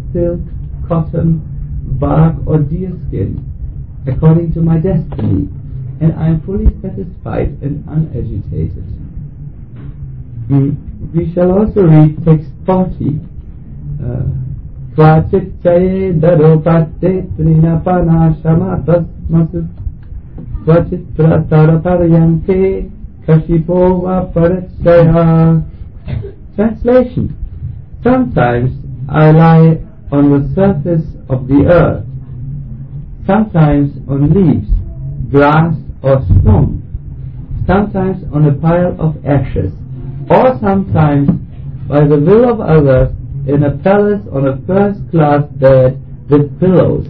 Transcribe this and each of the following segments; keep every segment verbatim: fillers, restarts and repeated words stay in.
silk, cotton, bark or deerskin, according to my destiny, and I am fully satisfied and unagitated. Mm. We shall also read text forty. Kvachitchaye daropatte trinapana shamatas masu Kvachitra tarataryanke kashipova parachaya. Translation. Sometimes I lie on the surface of the earth, sometimes on leaves, grass or stone, sometimes on a pile of ashes, or sometimes by the will of others in a palace on a first-class bed with pillows.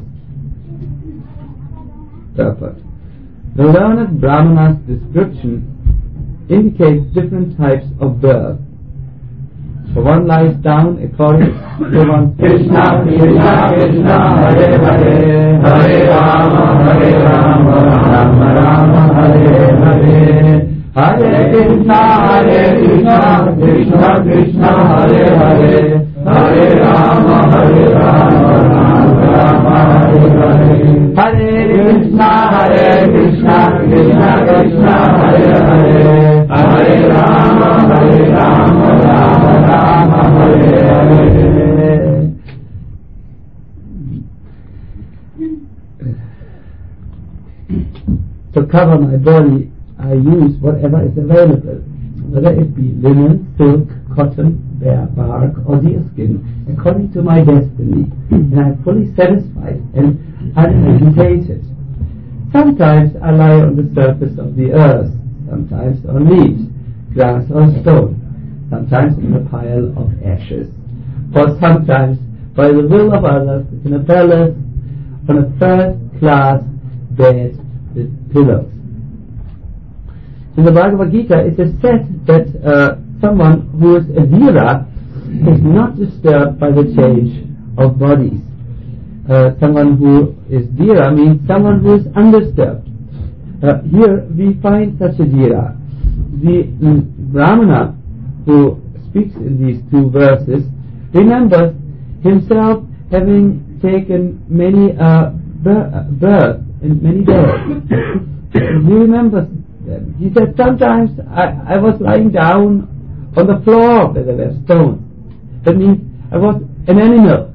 Purport. The learned Brahmana's description indicates different types of birth. So one lies down according to one Krishna, Krishna, Krishna, Hare Hare, Hare Rama, Hare Rama, Rama Rama, Hare Hare, Hare Krishna, Hare Krishna, Krishna, Krishna, Hare Hare, Hare Rama, Hare Rama, Rama Rama, Hare Hare, Hare Krishna, Hare Krishna, Krishna, Krishna, Hare Hare, Hare Rama, Hare Rama, Rama Rama, Hare Hare. To cover my body, I use whatever is available, whether it be linen, silk, cotton, bear bark, or deerskin, according to my destiny, and I am fully satisfied and unagitated. Sometimes I lie on the surface of the earth, sometimes on leaves, grass or stone, sometimes in a pile of ashes, or sometimes by the will of others in a palace on a first-class bed with pillows. In the Bhagavad Gita it is said that uh, someone who is a Vira is not disturbed by the change of bodies. Uh, someone who is Vira means someone who is undisturbed. Uh, here we find such a Vira. The mm, Brahmana who speaks in these two verses remembers himself having taken many uh, births in many days. He remembers them. He said, sometimes I, I was lying down on the floor where there were stones. That means I was an animal.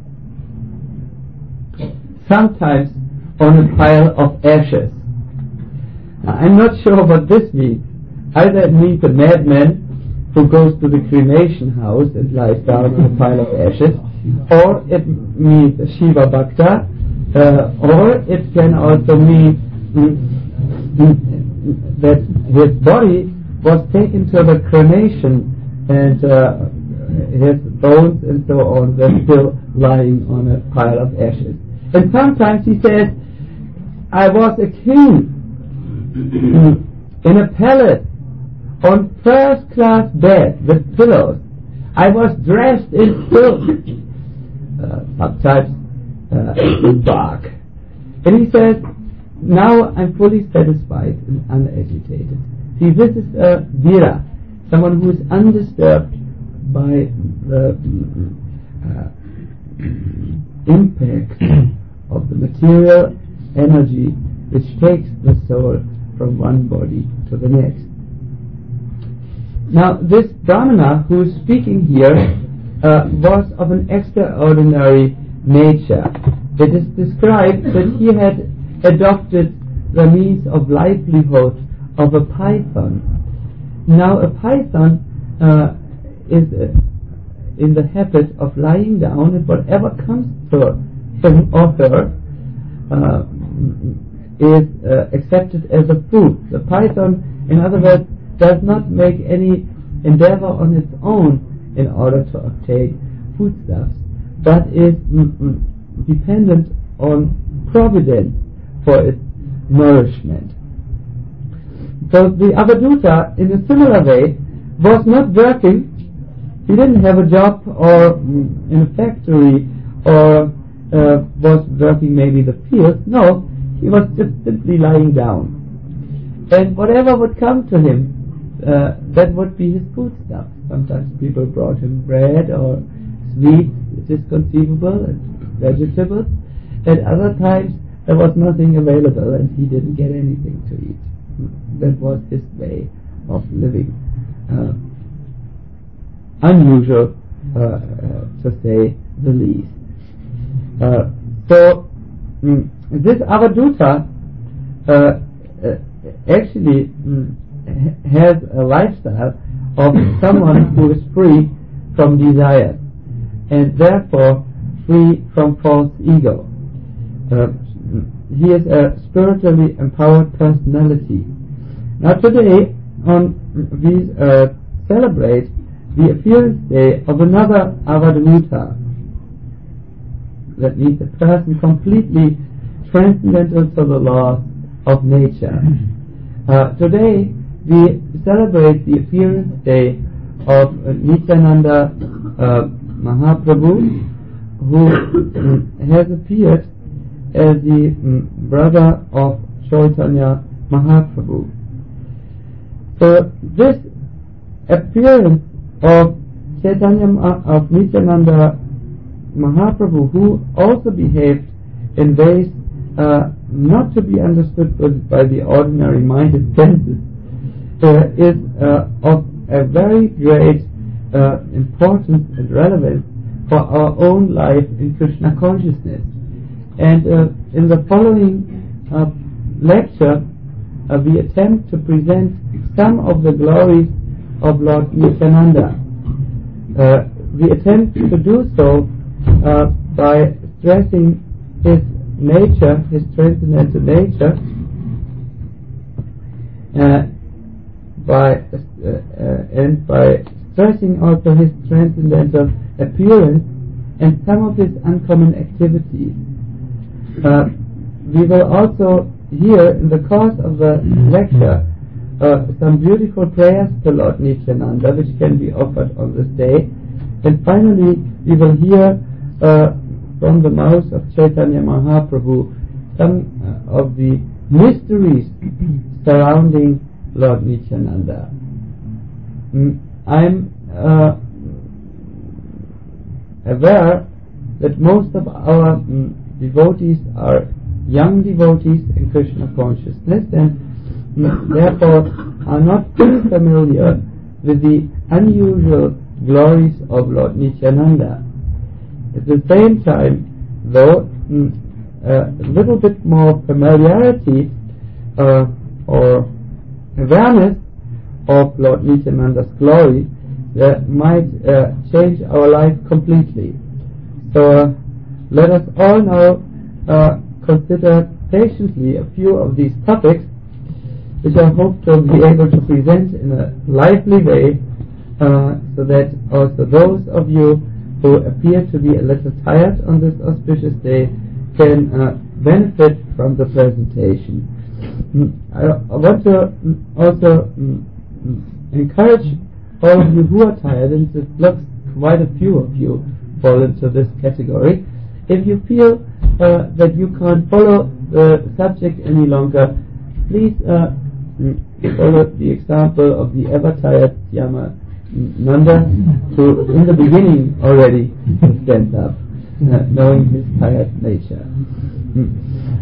Sometimes on a pile of ashes. Now, I'm not sure what this means. Either it means a madman who goes to the cremation house and lies down on a pile of ashes, or it means a Shiva Bhakta, uh, or it can also mean mm, mm, that his body was taken to the cremation and uh, his bones and so on were still lying on a pile of ashes. And sometimes he says, I was a king in a palace on first-class bed with pillows. I was dressed in silk, uh, sometimes uh, in bark. And he says, now I'm fully satisfied and unagitated. See, this is a Vira, someone who is undisturbed by the uh, impact of the material energy which takes the soul from one body to the next. Now, this Brahmana who is speaking here uh, was of an extraordinary nature. It is described that he had adopted the means of livelihood of a python. Now, a python uh, is uh, in the habit of lying down, and whatever comes to him or her uh, is uh, accepted as a food. The python, in other words, does not make any endeavor on its own in order to obtain foodstuffs, but is mm, mm, dependent on providence for its nourishment. So the Avadhuta, in a similar way, was not working. He didn't have a job or mm, in a factory or uh, was working maybe the field. No, he was just simply lying down. And whatever would come to him, uh, that would be his foodstuff. Sometimes people brought him bread or sweets, which is conceivable, and vegetables. At other times there was nothing available and he didn't get anything to eat. That was his way of living. Uh, unusual, uh, uh, to say the least. Uh, so mm, this Avadhuta uh, uh, actually mm, has a lifestyle of someone who is free from desire and therefore free from false ego. Uh, he is a spiritually empowered personality. Now today on we uh, celebrate the appearance day of another Avadhuta. That means a person completely transcendental to the laws of nature. Uh, today we celebrate the appearance day of uh, Nityananda uh, Mahaprabhu, who um, has appeared as the um, brother of Chaitanya Mahaprabhu. So this appearance of Chaitanya of Nityananda Mahaprabhu, who also behaved in ways uh, not to be understood by the ordinary minded senses, uh, is uh, of a very great uh, importance and relevance for our own life in Krishna consciousness. And uh, in the following uh, lecture, uh, we attempt to present some of the glories of Lord Nityananda. Uh, we attempt to do so uh, by stressing his nature, his transcendental nature, uh, by uh, uh, and by stressing also his transcendental appearance and some of his uncommon activities. Uh, we will also hear in the course of the lecture uh, some beautiful prayers to Lord Nityananda which can be offered on this day, and finally we will hear uh, from the mouth of Chaitanya Mahaprabhu some uh, of the mysteries surrounding Lord Nityananda. Mm, I'm uh, aware that most of our mm, devotees are young devotees in Krishna consciousness and mm, therefore are not fully familiar with the unusual glories of Lord Nityananda. At the same time, though, mm, a little bit more familiarity uh, or awareness of Lord Nityananda's glory uh, might uh, change our life completely. So uh, let us all now uh, consider patiently a few of these topics which I hope to be able to present in a lively way uh, so that also those of you who appear to be a little tired on this auspicious day can uh, benefit from the presentation. I, I want to also um, encourage all of you who are tired, and it looks quite a few of you fall into this category. If you feel uh, that you can't follow the subject any longer, please uh, follow the example of the ever-tired Yama Nanda, who in the beginning already stands up, uh, knowing his tired nature. Mm.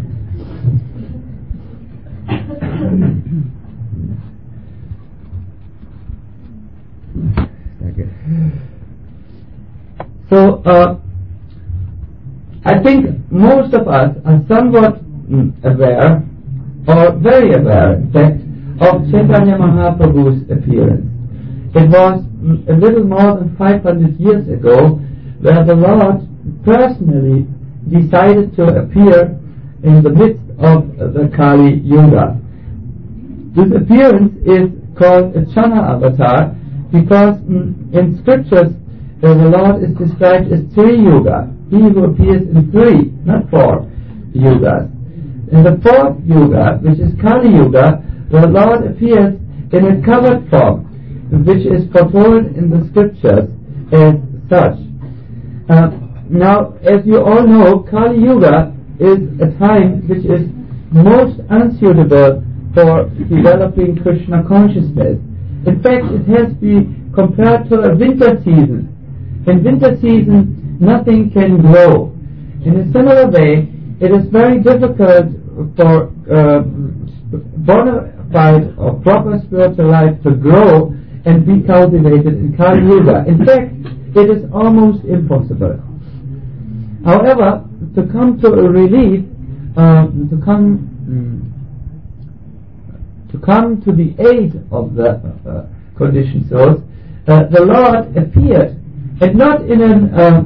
So, uh, I think most of us are somewhat mm, aware, or very aware, in fact, of Chaitanya Mahaprabhu's appearance. It was mm, a little more than five hundred years ago where the Lord personally decided to appear in the midst of the Kali Yuga. This appearance is called a Chana avatar because mm, in scriptures uh, the Lord is described as Tri Yuga, he who appears in three, not four yugas. In the fourth yuga, which is Kali Yuga, the Lord appears in a covered form, which is foretold in the scriptures as such. Uh, now, as you all know, Kali Yuga is a time which is most unsuitable for developing Krishna consciousness. In fact, it has been compared to a winter season. In winter season, nothing can grow. In a similar way, it is very difficult for uh, bona fide or proper spiritual life to grow and be cultivated in Kali Yuga. In fact, it is almost impossible. However, to come to a relief, uh, to come mm, to come to the aid of the uh, conditioned souls, uh, the Lord appeared, and not in an uh,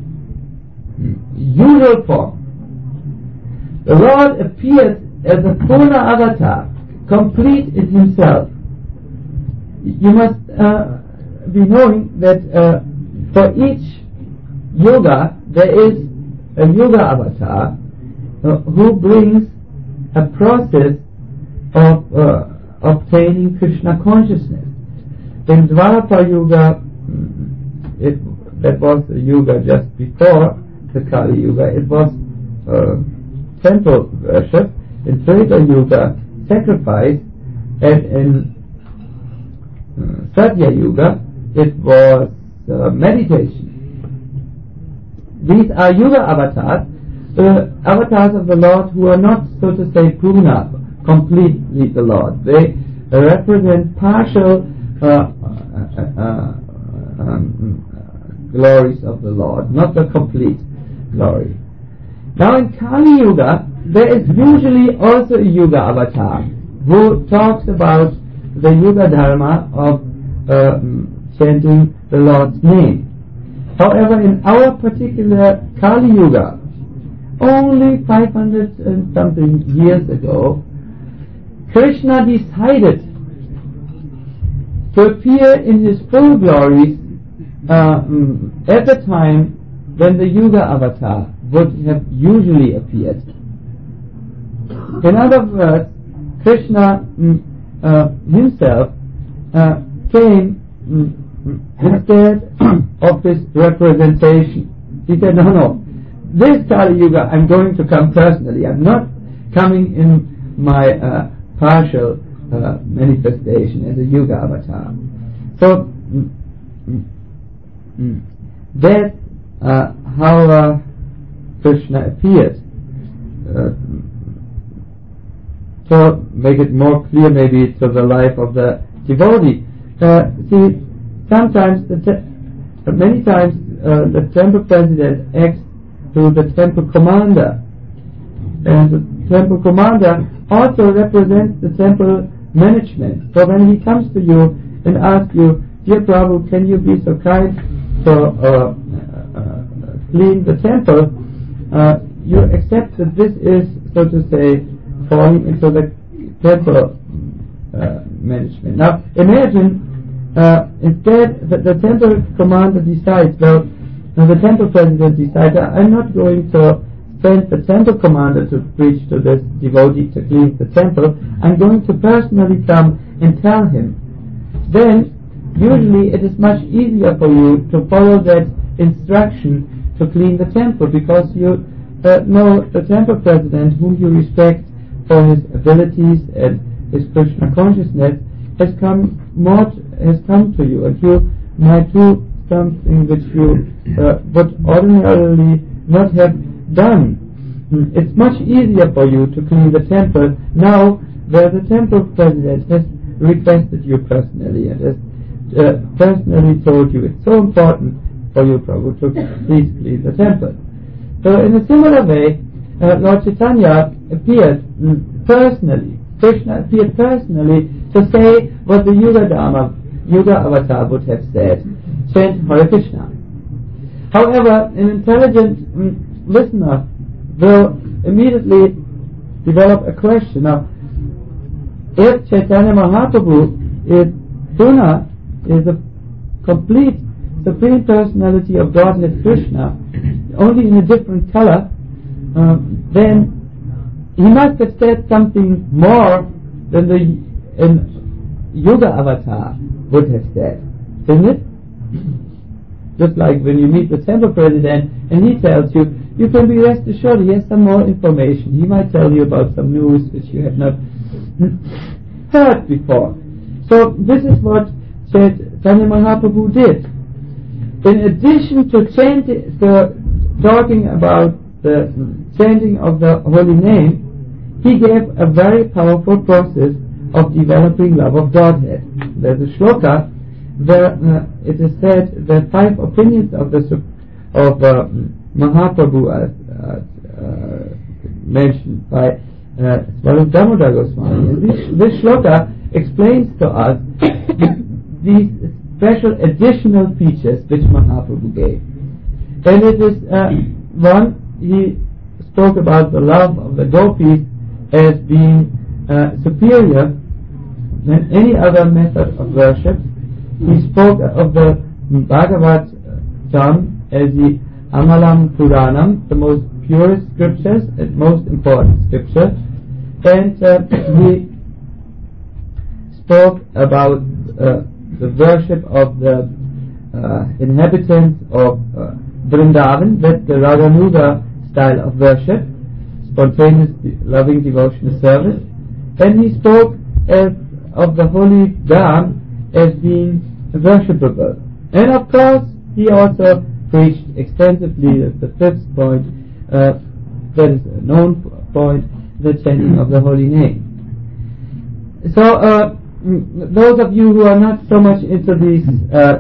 usual form. The Lord appeared as a Purna avatar, complete in himself. You must uh, be knowing that uh, for each yoga there is a yoga avatar uh, who brings a process of uh, obtaining Krishna consciousness. In Dwapara Yuga, it, that was the yuga just before the Kali Yuga, it was uh, temple worship. In Treta Yuga, sacrifice, and in uh, Satya Yuga, it was uh, meditation. These are Yuga avatars, uh, avatars of the Lord who are not, so to say, Purna, completely the Lord. They uh, represent partial uh, uh, uh, um, glories of the Lord, not the complete glory. Now in Kali Yuga, there is usually also a Yuga avatar who talks about the Yuga Dharma of uh, chanting the Lord's name. However, in our particular Kali Yuga, only five hundred and something years ago, Krishna decided to appear in his full glories uh, at the time when the Yuga avatar would have usually appeared. In other words, Krishna mm, uh, himself uh, came mm, instead of this representation. He said, no, no, this Kali Yuga I'm going to come personally. I'm not coming in my uh, partial uh, manifestation as a Yuga avatar. So mm, mm, that's uh, how uh, Krishna appeared. Uh, to make it more clear maybe to the life of the devotee. Uh, see, sometimes, the te- many times uh, the temple president acts to the temple commander, and the temple commander also represents the temple management. So when he comes to you and asks you, dear Prabhu, can you be so kind to uh, uh, clean the temple, uh, you accept that this is, so to say, falling into the temple uh, management. Now imagine uh, instead that the temple commander decides, well, the temple president decides, I'm not going to send the temple commander to preach to this devotee to clean the temple, I'm going to personally come and tell him. Then usually it is much easier for you to follow that instruction to clean the temple, because you uh, know the temple president, whom you respect for his abilities and his Krishna consciousness, has come more t- has come to you, and you might do something which you uh, would ordinarily not have done. It's much easier for you to clean the temple now where the temple president has requested you personally and has uh, personally told you it's so important for you, Prabhu, to please clean the temple. So in a similar way, Uh, Lord Chaitanya appeared mm, personally. Krishna appeared personally to say what the Yuga Dharma, Yuga Avatar would have said. Chant Hare Krishna. However, an intelligent mm, listener will immediately develop a question. Now, if Chaitanya Mahaprabhu is Purna, is the complete Supreme Personality of Godhead Krishna, only in a different color, Uh, then he must have said something more than the uh, Yuga avatar would have said, isn't it? Just like when you meet the temple president and he tells you, you can be rest assured he has some more information. He might tell you about some news which you have not heard before. So this is what Chaitanya Mahaprabhu did. In addition to chanting, to talking about the chanting of the holy name, he gave a very powerful process of developing love of Godhead. There's a shloka where uh, it is said the five opinions of the of uh, Mahaprabhu as uh, uh, mentioned by uh, Swarup Damodar Goswami. And this, this shloka explains to us these special additional features which Mahaprabhu gave. And it is uh, one, he spoke about the love of the gopis as being uh, superior than any other method of worship. He spoke of the Bhagavatam as the Amalam Puranam, the most purest scriptures and most important scripture. And uh, he spoke about uh, the worship of the uh, inhabitants of uh, Vrindavan, that's the Raganuga style of worship, spontaneous, loving, devotional service. And he spoke as of the holy Dham as being worshipable. And of course, he also preached extensively at the fifth point, uh, that is a known point, the chanting of the holy name. So, uh, those of you who are not so much into these, uh,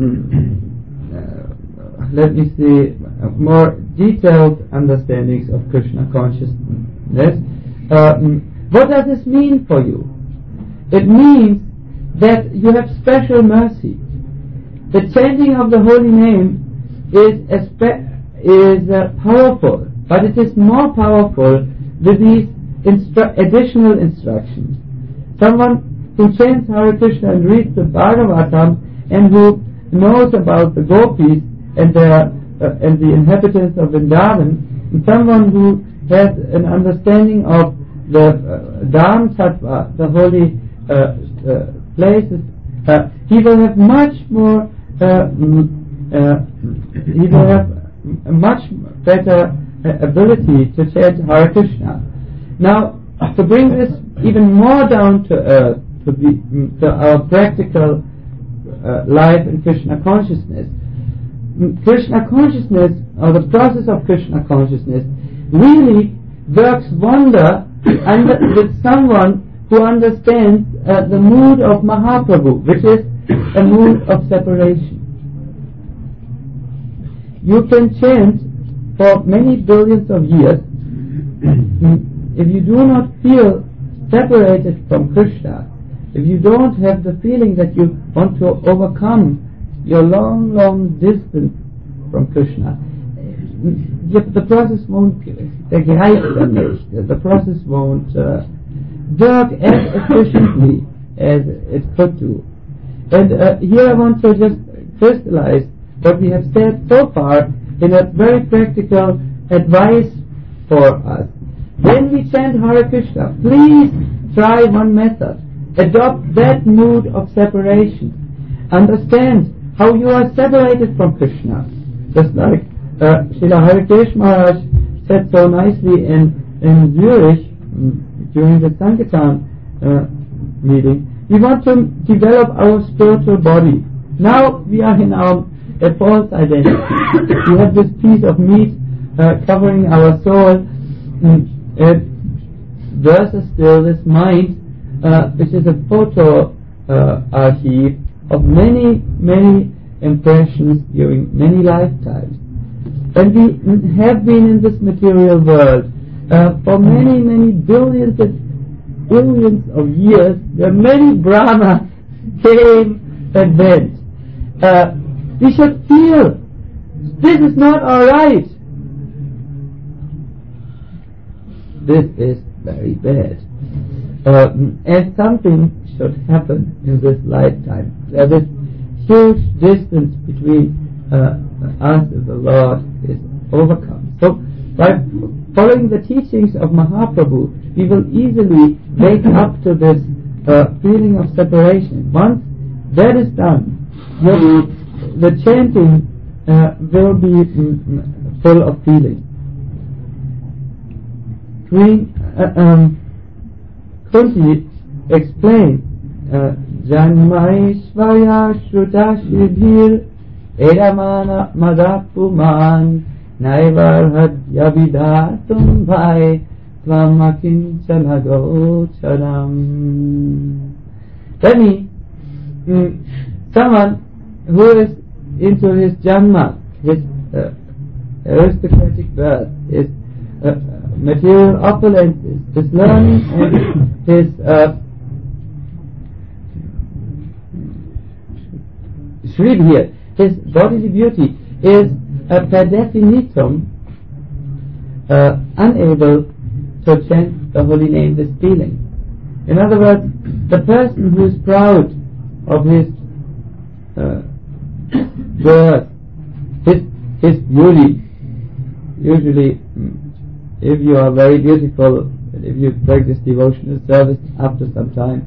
uh, let me see, uh, more detailed understandings of Krishna consciousness, uh, what does this mean for you? It means that you have special mercy. The chanting of the holy name is espe- is uh, powerful, but it is more powerful with these instru- additional instructions. Someone who chants Hare Krishna and reads the Bhagavatam and who knows about the gopis and the uh, and the inhabitants of Vrindavan, and someone who has an understanding of the uh, Dham Tattva, the holy uh, uh, places, uh, he will have much more. Uh, uh, he will have a much better uh, ability to chant Hare Krishna. Now, to bring this even more down to earth, to, be, to our practical uh, life in Krishna consciousness, Krishna consciousness, or the process of Krishna consciousness, really works wonder under, with someone who understands uh, the mood of Mahaprabhu, which is a mood of separation. You can chant for many billions of years. If you do not feel separated from Krishna, if you don't have the feeling that you want to overcome your long, long distance from Krishna, the process won't the process won't uh, work as efficiently as it could do. And uh, here I want to just crystallize what we have said so far in a very practical advice for us. When we chant Hare Krishna, please try one method. Adopt that mood of separation. Understand how you are separated from Krishna. Just like uh, Srila Harikesh Maharaj said so nicely in, in Zurich during the Sankirtan uh, meeting. We want to develop our spiritual body. Now we are in our a false identity. We have this piece of meat uh, covering our soul, mm, it versus still this mind, uh, which is a photo uh, archive of many, many impressions during many lifetimes. And we have been in this material world uh, for many, many billions and billions of years. There are many Brahmas came and went. Uh, we should feel this is not alright. This is very bad. Uh, and something should happen in this lifetime. There is huge distance between uh, us and the Lord is overcome. So by following the teachings of Mahaprabhu, we will easily wake up to this uh, feeling of separation. Once that is done, the, the chanting uh, will be mm, full of feeling. Queen uh, um, Kunti explained Janmaishvaya Shrutashibhir Eramana Madapuman naivarhadya vidatum bhai tvam akinchana gocharam. That means mm, someone who is into his janma, his uh, aristocratic birth, his uh, material opulence, his learning and his uh, Shri here, his bodily beauty is uh, per definitum uh, unable to chant the holy name with feeling. In other words, the person who is proud of his uh, birth, his, his beauty, usually if you are very beautiful, if you practice devotional service after some time,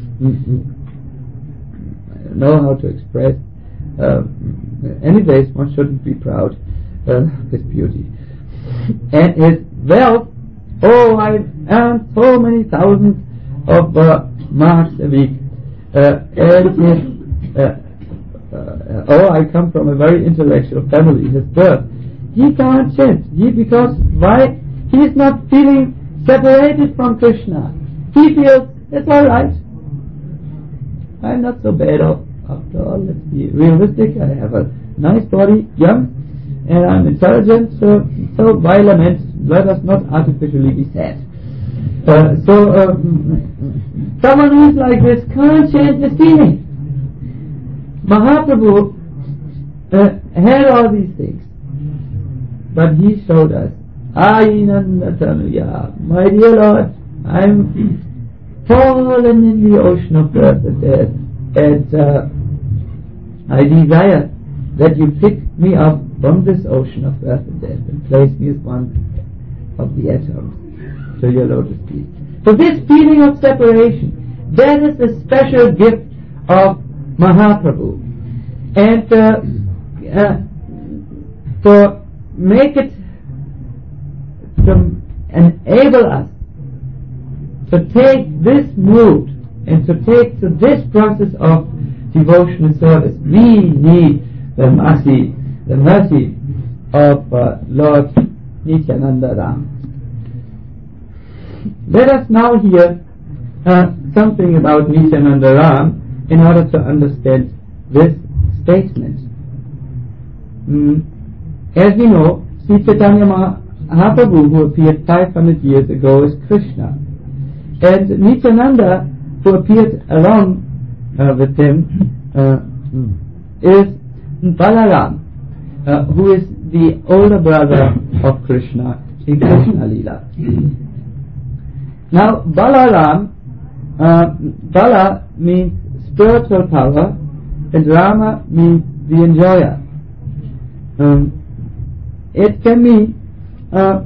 know how to express. Uh, anyways, one shouldn't be proud uh, of his beauty. And his wealth, oh, I earn so many thousands of uh, marks a week. Uh, and his, uh, uh, oh, I come from a very intellectual family, his birth. He can't chant. He, because why? He is not feeling separated from Krishna. He feels, it's alright. I'm not so bad off. After all, let's be realistic. I have a nice body, young, and I'm intelligent, so, so why lament? Let us not artificially be sad. Uh, so, um, someone who is like this can't change the feeling. Mahaprabhu uh, had all these things, but he showed us, Ainandatanuya, my dear Lord, I'm fallen in the ocean of birth and death, and uh, I desire that you pick me up from this ocean of birth and death and place me as one of the atoms to your lotus feet. So this feeling of separation, that is the special gift of Mahaprabhu. And uh, uh, to make it, to enable us to take this mood and to take to this process of devotional service, we need the mercy, the mercy of uh, Lord Nityananda Ram. Let us now hear uh, something about Nityananda Ram in order to understand this statement. Mm. As we know, Sri Chaitanya Mahaprabhu, who appeared five hundred years ago, is Krishna, and Nityananda, who appeared along uh, with him, uh, is Balaram, uh, who is the older brother of Krishna in Krishna Lila. Now, Balaram, uh, Bala means spiritual power, and Rama means the enjoyer. Um, it can mean uh,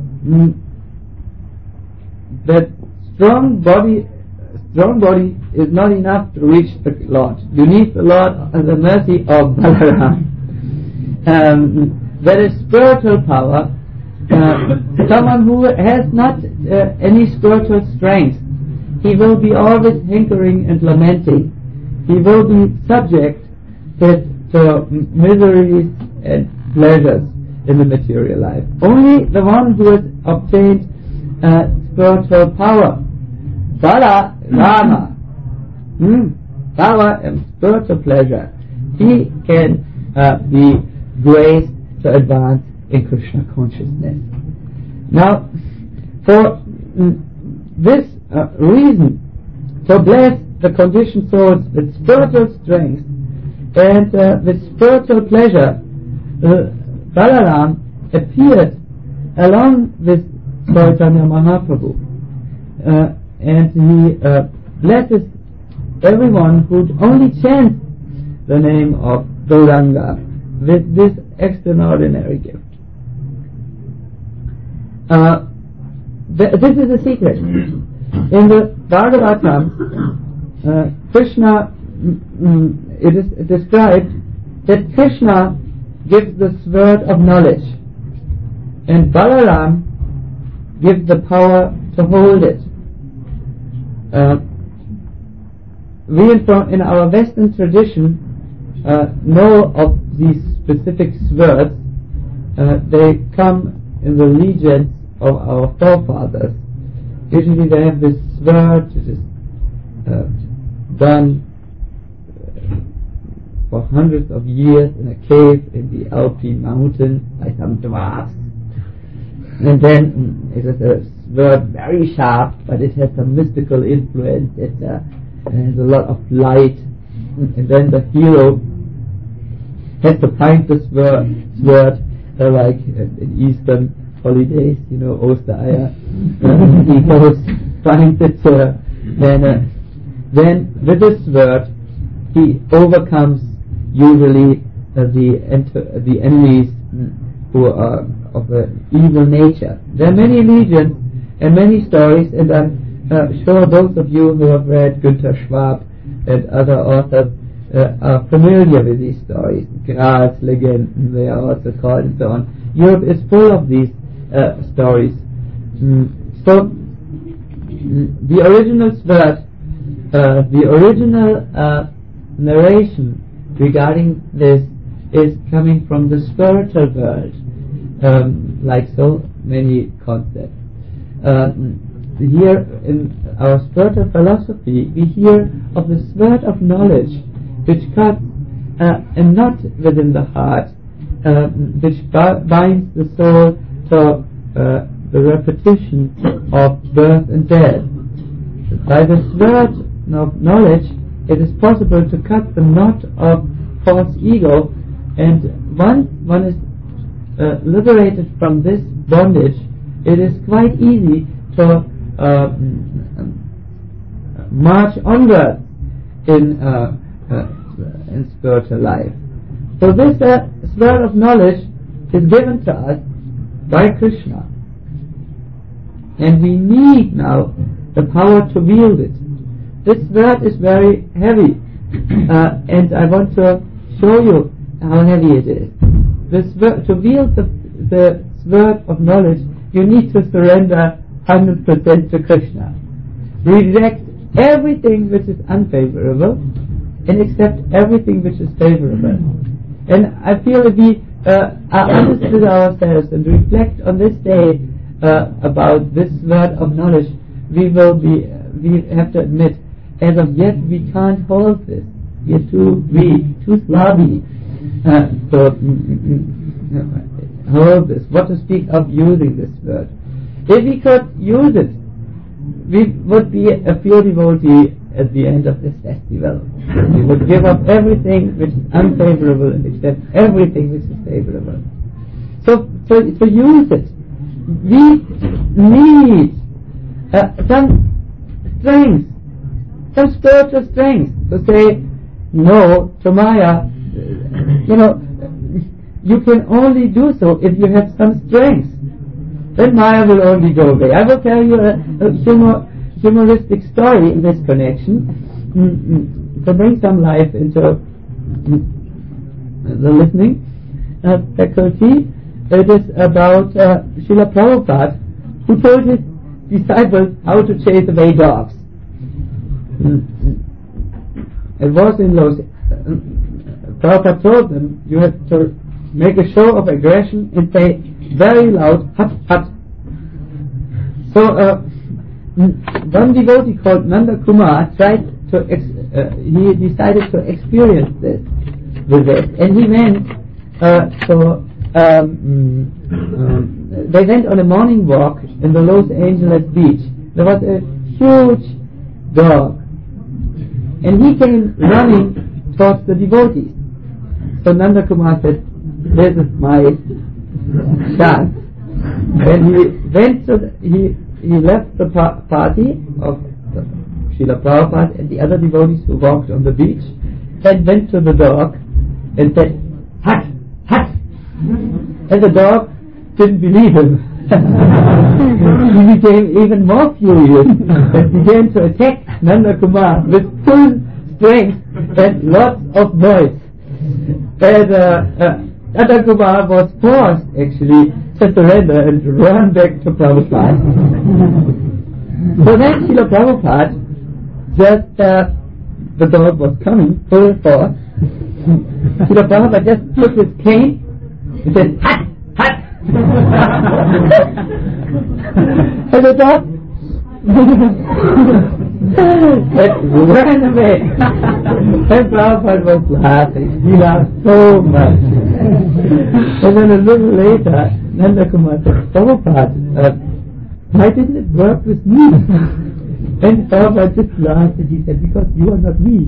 that strong body strong body is not enough to reach the Lord. You need the Lord and the mercy of Balaram. Um, that is spiritual power. Uh, someone who has not uh, any spiritual strength, he will be always hankering and lamenting. He will be subject to, to miseries and pleasures in the material life. Only the one who has obtained uh, spiritual power, Bala, Rama, hmm, power and spiritual pleasure, he can uh, be graced to advance in Krishna consciousness. Now, for mm, this uh, reason, to bless the conditioned souls with spiritual strength and uh, with spiritual pleasure, uh, Balaram appeared along with Chaitanya Mahaprabhu, uh, and he uh, blesses everyone who only chants the name of Gauranga with this extraordinary gift. Uh, th- this is a secret. In the Bhagavatam, uh, Krishna, mm, it is described that Krishna gives the sword of knowledge, and Balaram gives the power to hold it. Uh, we in, in our Western tradition uh, know of these specific swords, uh, they come in the legions of our forefathers. Usually they have this sword which is uh, done for hundreds of years in a cave in the Alpine mountain by some dwarfs. And then mm, it is a sword very sharp, but it has some mystical influence. It uh, has a lot of light. And then the hero has to find the sword, sword uh, like uh, in Eastern holidays, you know, Ostereier. Uh, he goes, finds it, uh, and uh, then with the sword he overcomes usually uh, the ent- the enemies who are of an evil nature. There are many legions and many stories, and I'm uh, sure those of you who have read Günter Schwab and other authors uh, are familiar with these stories. Gralslegenden, they are also called, and so on. Europe is full of these uh, stories. Mm. So mm, the original sword, uh, the original uh, narration regarding this is coming from the spiritual world, um, like so many concepts. Uh, here in our spiritual philosophy, we hear of the sword of knowledge, which cuts uh, and not within the heart, uh, which b- binds the soul to uh, the repetition of birth and death. By the sword of knowledge, it is possible to cut the knot of false ego, and once one is uh, liberated from this bondage, it is quite easy to uh, march onward in uh, uh, in spiritual life. So this uh, sword of knowledge is given to us by Krishna, and we need now the power to wield it. This sword is very heavy, uh, and I want to show you how heavy it is. The sword, to wield the, the sword of knowledge, you need to surrender one hundred percent to Krishna. Reject everything which is unfavorable and accept everything which is favorable. And I feel if we uh, are honest with ourselves and reflect on this day uh, about this sword of knowledge, we will be, uh, we have to admit, as of yet we can't hold this. We are too weak, too slobby uh, to hold this. What to speak of using this word? If we could use it, we would be a pure devotee at the end of this festival. We would give up everything which is unfavorable and accept everything which is favorable. So, so to use it, we need uh, some strength, some spiritual strength to say no to Maya. You know, you can only do so if you have some strength. Then Maya will only go away. I will tell you a, a humor, humoristic story in this connection mm, to bring some life into mm, the listening uh, faculty. It is about uh, Srila Prabhupada, who told his disciples how to chase away dogs. Mm. It was in Los uh, Prabhupada told them, you have to make a show of aggression and say very loud, hut, hut. So uh, one devotee called Nanda Kumar tried to, ex- uh, he decided to experience this with this, and he went uh, so um, um, they went on a morning walk in the Los Angeles beach. There was a huge dog, and he came running towards the devotees. So Nanda Kumar said, this is my chance. And he went to the, he he left the pa- party of Srila Prabhupada and the other devotees who walked on the beach, and went to the dog and said, hut, hut. And the dog didn't believe him. He became even more furious and began to attack Nanda Kumar with full strength and lots of noise. And uh, uh, Nanda Kumar was forced actually to surrender and run back to Prabhupada. So then Srila Prabhupada, just uh, the dog was coming full force, Srila Prabhupada just took his cane and said, hut, hut. And the dog it ran away. And Prabhupada was laughing. He laughed so much. And then a little later, Nanda Kumar said, Prabhupada, uh, why didn't it work with me? And Prabhupada just laughed and he said, because you are not me.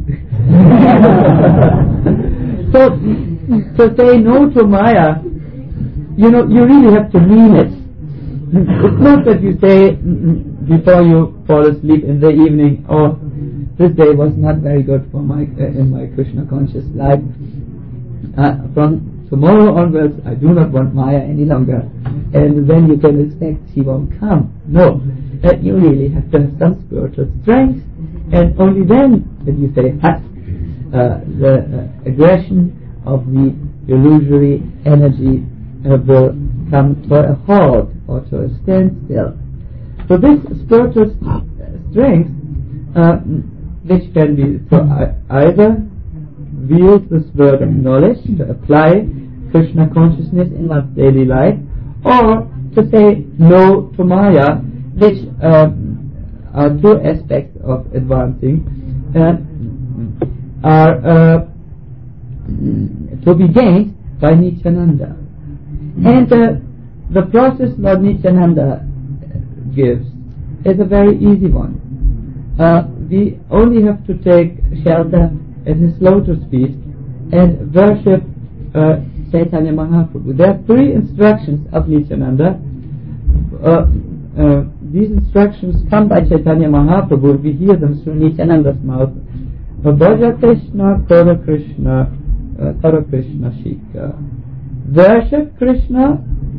So, to say no to Maya, you know, you really have to mean it. It's not that you say before you fall asleep in the evening, oh, this day was not very good for my uh, in my Krishna conscious life. Uh, from tomorrow onwards, I do not want Maya any longer. And then you can expect she won't come. No, uh, you really have to have some spiritual strength, and only then can you say, ah, uh, the uh, aggression of the illusory energy uh, will come to a halt or to a standstill. So this spiritual st- strength, uh, which can be to uh, either wield this word of knowledge to apply Krishna consciousness in one's daily life, or to say no to Maya, which uh, are two aspects of advancing, uh, are uh, to be gained by Nityananda. And uh, the process Lord Nityananda gives is a very easy one. Uh, we only have to take shelter at his lotus feet and worship uh, Chaitanya Mahaprabhu. There are three instructions of Nityananda. Uh, uh, these instructions come by Chaitanya Mahaprabhu. We hear them through Nityananda's mouth. Bhaja Krishna, Kora Krishna, Kora Krishna Shika. Worship Krishna,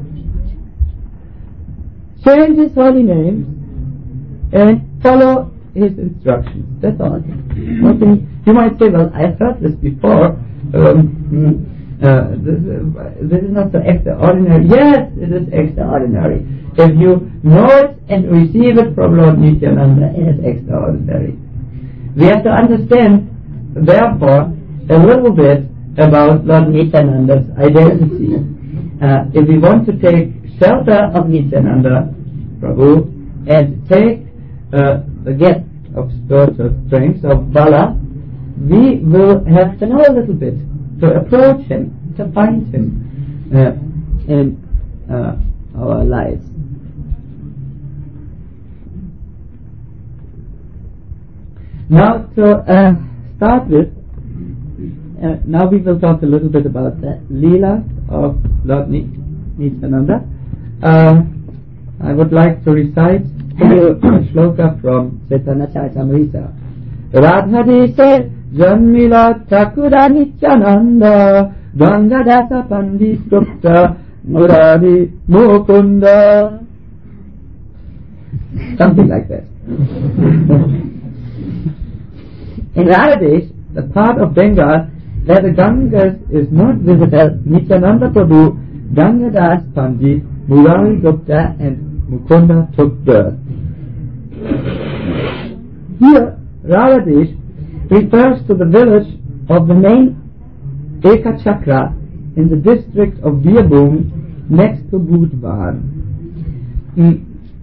change his holy name, and follow his instructions. That's all. Okay. You might say, well, I've heard this before. Um, uh, this, uh, this is not so extraordinary. Yes, it is extraordinary. If you know it and receive it from Lord Nityananda, it is extraordinary. We have to understand, therefore, a little bit about Lord Nityananda's identity. Uh, if we want to take shelter of Nityananda Prabhu and take uh, the gift of spiritual strength, of Bala, we will have to know a little bit to approach him, to find him uh, in uh, our lives. Now, to uh, start with, uh, now we will talk a little bit about the Leela of Lord Nityananda. Uh, I would like to recite to you a shloka from Chaitanya Charitamrita. Radhadeshe Janmila Thakura Nityananda Gangadasa Pandit Gupta Murari Mukunda. Something like that. In Radhadesh, the part of Bengal where the Ganges is not visible, Nityananda Prabhu, Gangadas Pandit, Murari Gupta and Mukunda took birth. Here, Radhadesh refers to the village of the name Ekachakra in the district of Birbhum next to Bhutvan. Mm.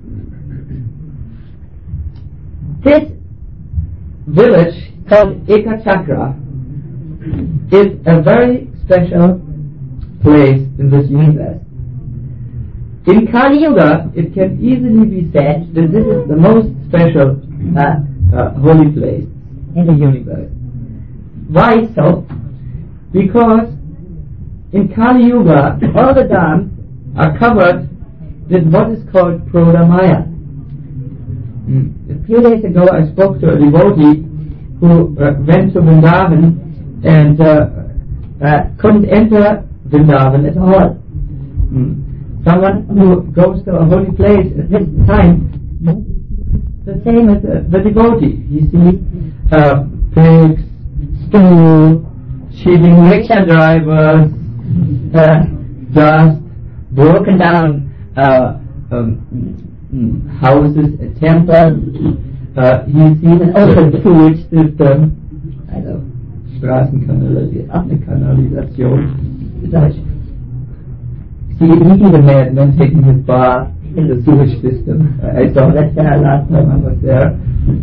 This village called Ekachakra is a very special place in this universe. In Kali Yuga, it can easily be said that this is the most special uh, uh, holy place in the universe. Why so? Because in Kali Yuga, all the dhams are covered with what is called Prodamaya. Mm. A few days ago, I spoke to a devotee who uh, went to Vrindavan and uh, uh, couldn't enter Vrindavan at all. Mm. Someone who goes to a holy place at this time, the same as uh, the devotee. You see, uh, pigs, stool, cheating rickshaw drivers, uh, dust, broken down uh, um, houses, a temple. Uh, you see the open sewage system. Also Straßenkanalisation, Straßenkanalisation. he, he's a madman taking his bath in the sewage system. I saw that guy last time I was there.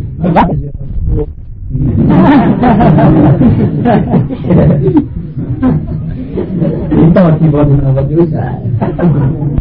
He thought he wasn't overdo that.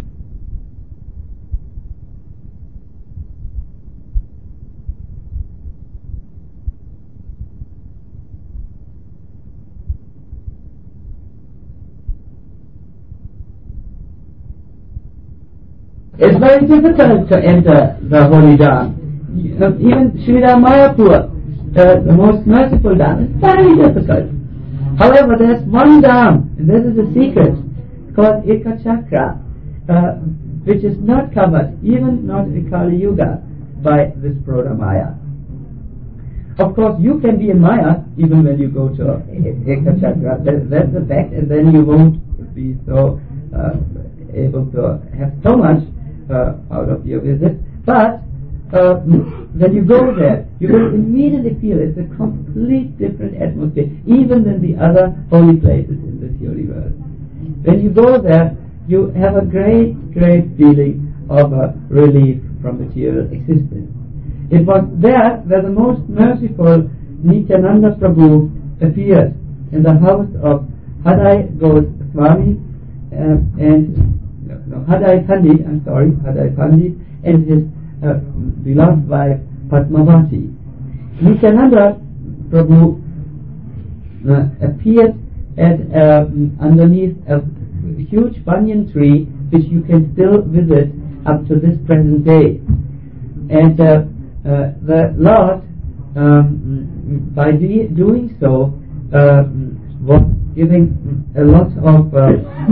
It's very difficult to enter the holy Dham. Even Sridhar Mayapur, uh, the most merciful Dham, is very difficult. However, there's one Dham, and this is a secret, called Ekachakra, uh, which is not covered, even not in Kali Yuga, by this Prodha Maya. Of course, you can be in Maya even when you go to Ekachakra. That, that's the fact, and then you won't be so uh, able to have so much Uh, out of your visit, but uh, when you go there, you will immediately feel it's a complete different atmosphere, even than the other holy places in this universe. When you go there, you have a great, great feeling of uh, relief from material existence. It was there where the most merciful Nityananda Prabhu appeared in the house of Hadai Goswami uh, and No, Hadai Pandit, I'm sorry, Hadai Pandit and his uh, beloved wife Padmavati. Nityananda Prabhu uh, appeared at uh, underneath a huge banyan tree which you can still visit up to this present day. And uh, uh, the Lord, um, by de- doing so, uh, was giving a lot of uh,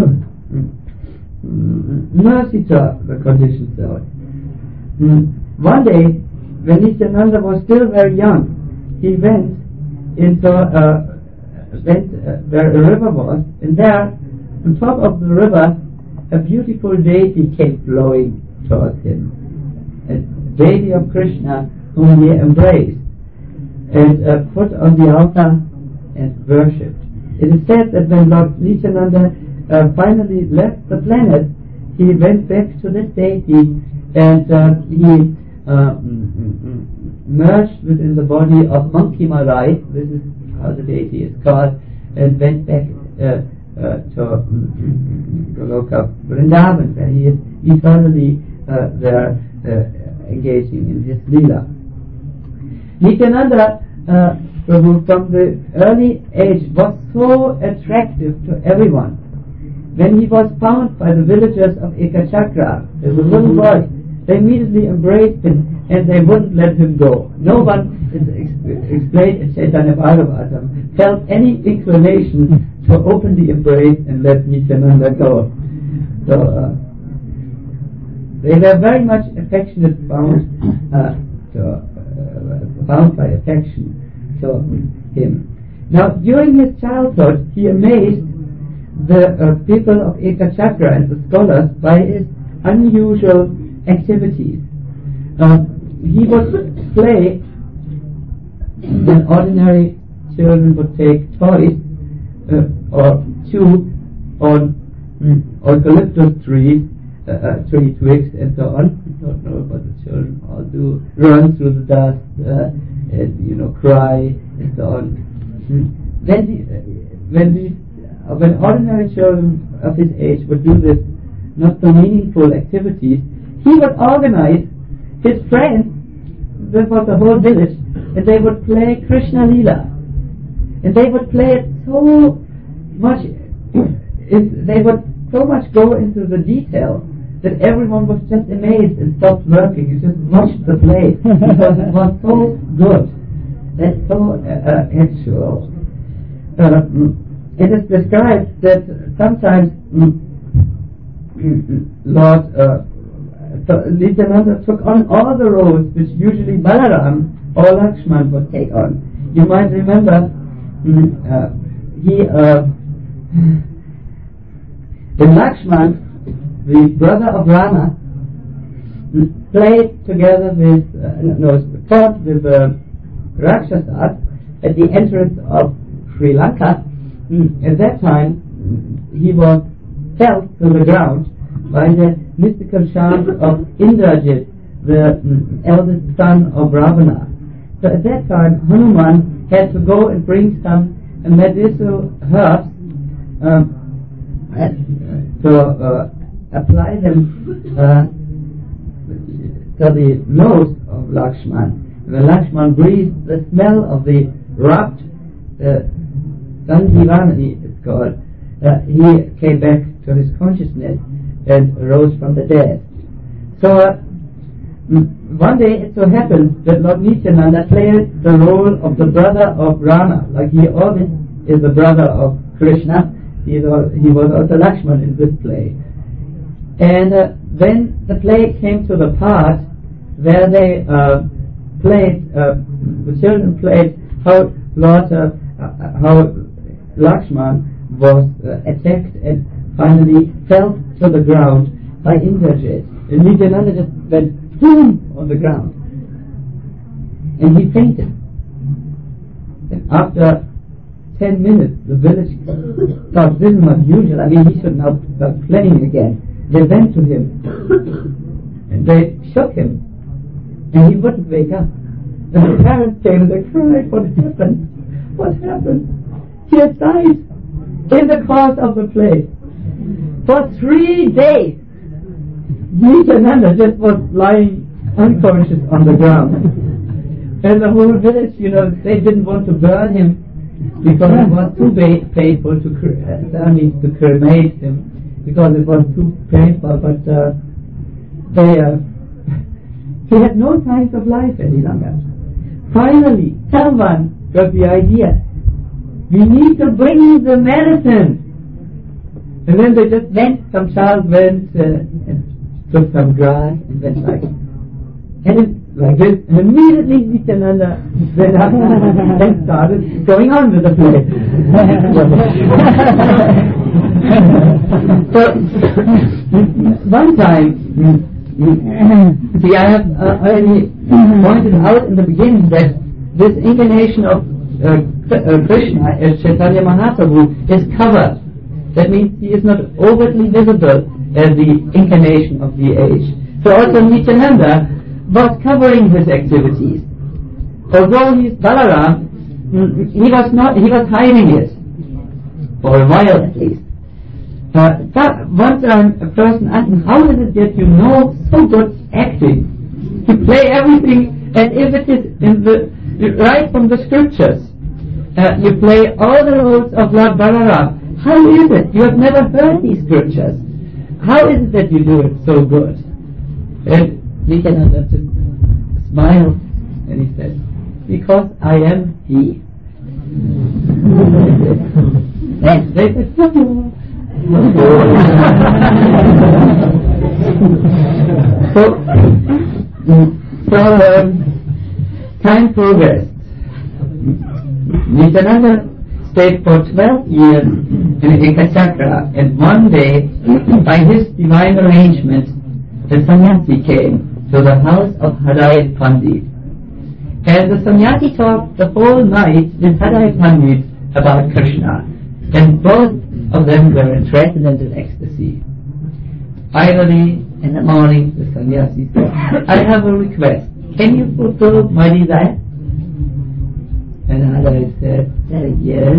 mercy to the conditioned soul. Mm. One day, when Nityananda was still very young, he went into uh, went uh, where a river was, and there, on top of the river, a beautiful deity came flowing towards him, a deity of Krishna whom he embraced and uh, put on the altar and worshipped. It is said that when Lord Nityananda Uh, finally left the planet, he went back to this deity and uh, he uh, merged within the body of Monkey Marai, this is how the deity is called, and went back uh, uh, to Goloka Vrindavan, where he is eternally uh, there uh, engaging in his lila. Nityananda uh, Prabhu from the early age was so attractive to everyone. When he was found by the villagers of Ekachakra, as a little boy, they immediately embraced him and they wouldn't let him go. No one, it's ex- explained in Chaitanya Bhagavatam, felt any inclination to open the embrace and let Nityananda go. So, uh, they were very much affectionate, bound, uh, to, uh, bound by affection to him. Now, during his childhood, he amazed the uh, people of Ekachakra and the scholars by his unusual activities. Uh, he would play when ordinary children would take toys uh, or chew on mm, eucalyptus trees, uh, uh, tree twigs and so on. I don't know what the children all do. Run through the dust uh, and, you know, cry and so on. Mm. Then the, uh, when these When ordinary children of his age would do this not so meaningful activities, he would organize his friends before the whole village, and they would play Krishna Leela. And they would play it so much, they would so much go into the detail that everyone was just amazed and stopped working and just watched the play because it was so good. That's so uh, uh, actual. Uh, It is described that sometimes mm, Lord uh, Nityananda took on all the roles which usually Balaram or Lakshman would take on. You might remember mm, uh, he uh, when Lakshman, the brother of Rama, played together with uh, no fought with uh, Rakshasas at the entrance of Sri Lanka. Mm. At that time, mm, he was felled to the ground by the mystical charms of Indrajit, the um, eldest son of Ravana. So at that time, Hanuman had to go and bring some uh, medicinal herbs um, to uh, apply them uh, to the nose of Lakshman. When Lakshman breathed the smell of the rubbed uh, Sanjivani, it's called, uh, he came back to his consciousness and rose from the dead. So uh, one day it so happened that Lord Nityananda played the role of the brother of Rama, like he always is the brother of Krishna. He, al- he was also Lakshman in this play. And uh, when the play came to the part where they uh, played, uh, the children played how Lord, uh, uh, how Lakshman was uh, attacked and finally fell to the ground by Indrajit. And Nityananda just went boom on the ground. And he fainted. And after ten minutes, the village thought this is not usual. I mean, he should now start playing again. They went to him and they shook him, and he wouldn't wake up. And the parents came and they cried, "What happened? What happened? He has died in the course of the play. For three days, Nityananda just was lying unconscious on the ground." And the whole village, you know, they didn't want to burn him because it was too ba- painful to cre- uh, I mean, to cremate him, because it was too painful. But uh, they uh, he had no signs of life any longer. Finally, someone got the idea: we need to bring the medicine. And then they just went. Some child went uh, and took some grass and went like, and it, like this, and immediately Nityananda went up and started going on with the play. So one time, see, I have uh, already pointed out in the beginning that this incarnation of uh, uh, Krishna as Chaitanya Mahaprabhu is covered. That means he is not overtly visible as the incarnation of the age. So also Nityananda was covering his activities. Although he is Balaram, he was not. He was hiding it for a while at least. Uh, but once um, a person asked him, "How is it that you know so good acting? You play everything, and if it is in the right from the scriptures, uh, you play all the roles of Lord Balaram. How is it? You have never heard these scriptures. How is it that you do it so good?" And Nityananda just smiled and he said, "Because I am he." And they said, "No." so, so um, time progressed. Nityananda stayed for twelve years in Ekachakra, and one day, by his divine arrangement, the sannyasi came to the house of Hadai Pandit. And the sannyasi talked the whole night with Hadai Pandit about Krishna, and both of them were in transcendental ecstasy. Finally, in the morning, the sannyasi said, "I have a request. Can you fulfill my desire?" And Hadai said, "Yes."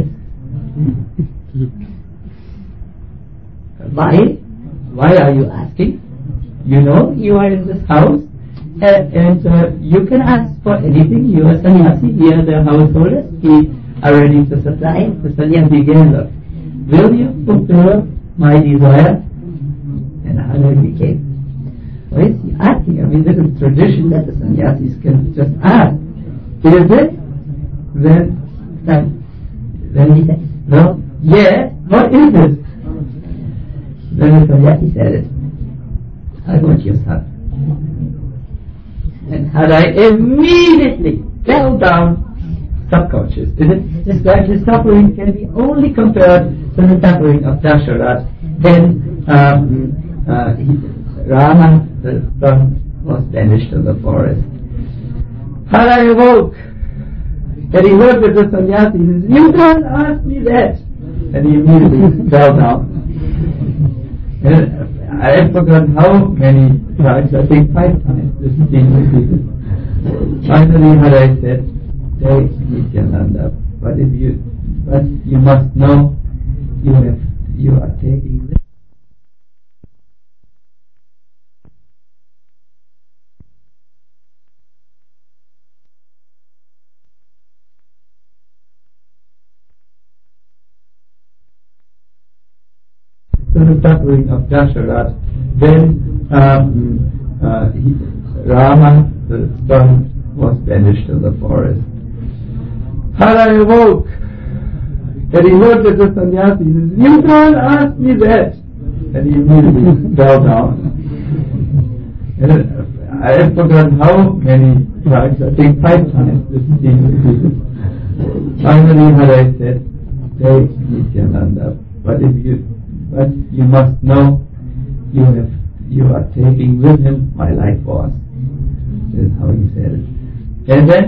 Why? Why are you asking? You know, you are in this house, uh, and uh, you can ask for anything. You are sannyasi, we are the householders, we are ready to supply. The sannyasi again looked, "Will you fulfill my desire?" And Hadai became, "What is he asking? I mean, this is tradition that the sannyasis can just ask. Is it?" Then, then, then he said, "No, yes, what is it?" Then the sannyasi said it. "I want your son." And Hadai immediately fell down subconscious. It is described his suffering can be only compared to the suffering of Dasharat. Then um, uh, he, Rama, the son, was banished to the forest. Hadai awoke, and he looked at the sannyasi and said, "You can't ask me that." And he immediately fell down. And I forgot how many times, I think five times, this is being repeated. Finally, Harai said, take Nityananda, but if you, but you must know, you have, you are taking this. To the suffering of Dasharat, then um, uh, he, Rama, the son, was banished to the forest. Harai awoke, and he looked at the sannyasi and said, "You can't ask me that!" And he immediately fell down. And I forgot how many times, I think five times, this is being repeated. Finally, Harai said, take Nityananda, but if you But you must know, you have, you are taking with him my life force. That's how he said it. And then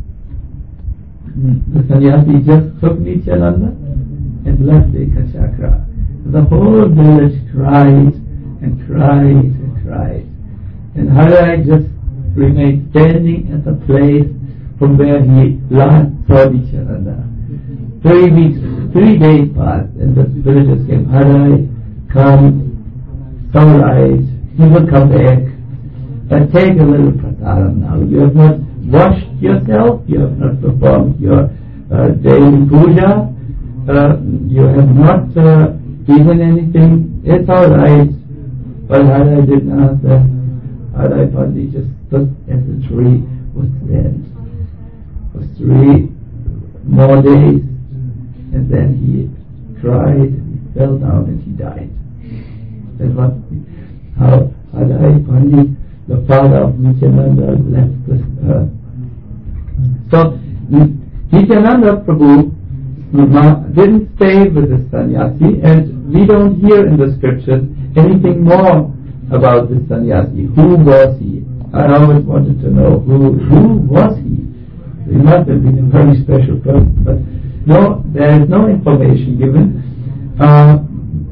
the sannyasi just took Nityananda and left Ekachakra. The whole village cried and cried and cried. And Harai just remained standing at the place from where he last saw Nityananda. Three weeks, three days passed, and the villagers came. Harai, come, sunrise, he will come back. But take a little prasadam now. You have not washed yourself, you have not performed your uh, daily puja, uh, you have not uh, eaten anything. It's all right. But Harai didn't answer. Harai Pandit just stood as the tree would stand for three more days. And then he cried, and he fell down, and he died. That was how Harai Pandit, the father of Nityananda, left this earth. So, Nityananda Prabhu didn't stay with the sannyasi, and we don't hear in the scriptures anything more about this sannyasi. Who was he? I always wanted to know who who was he. He must have been a very special person, but no, there is no information given. Uh,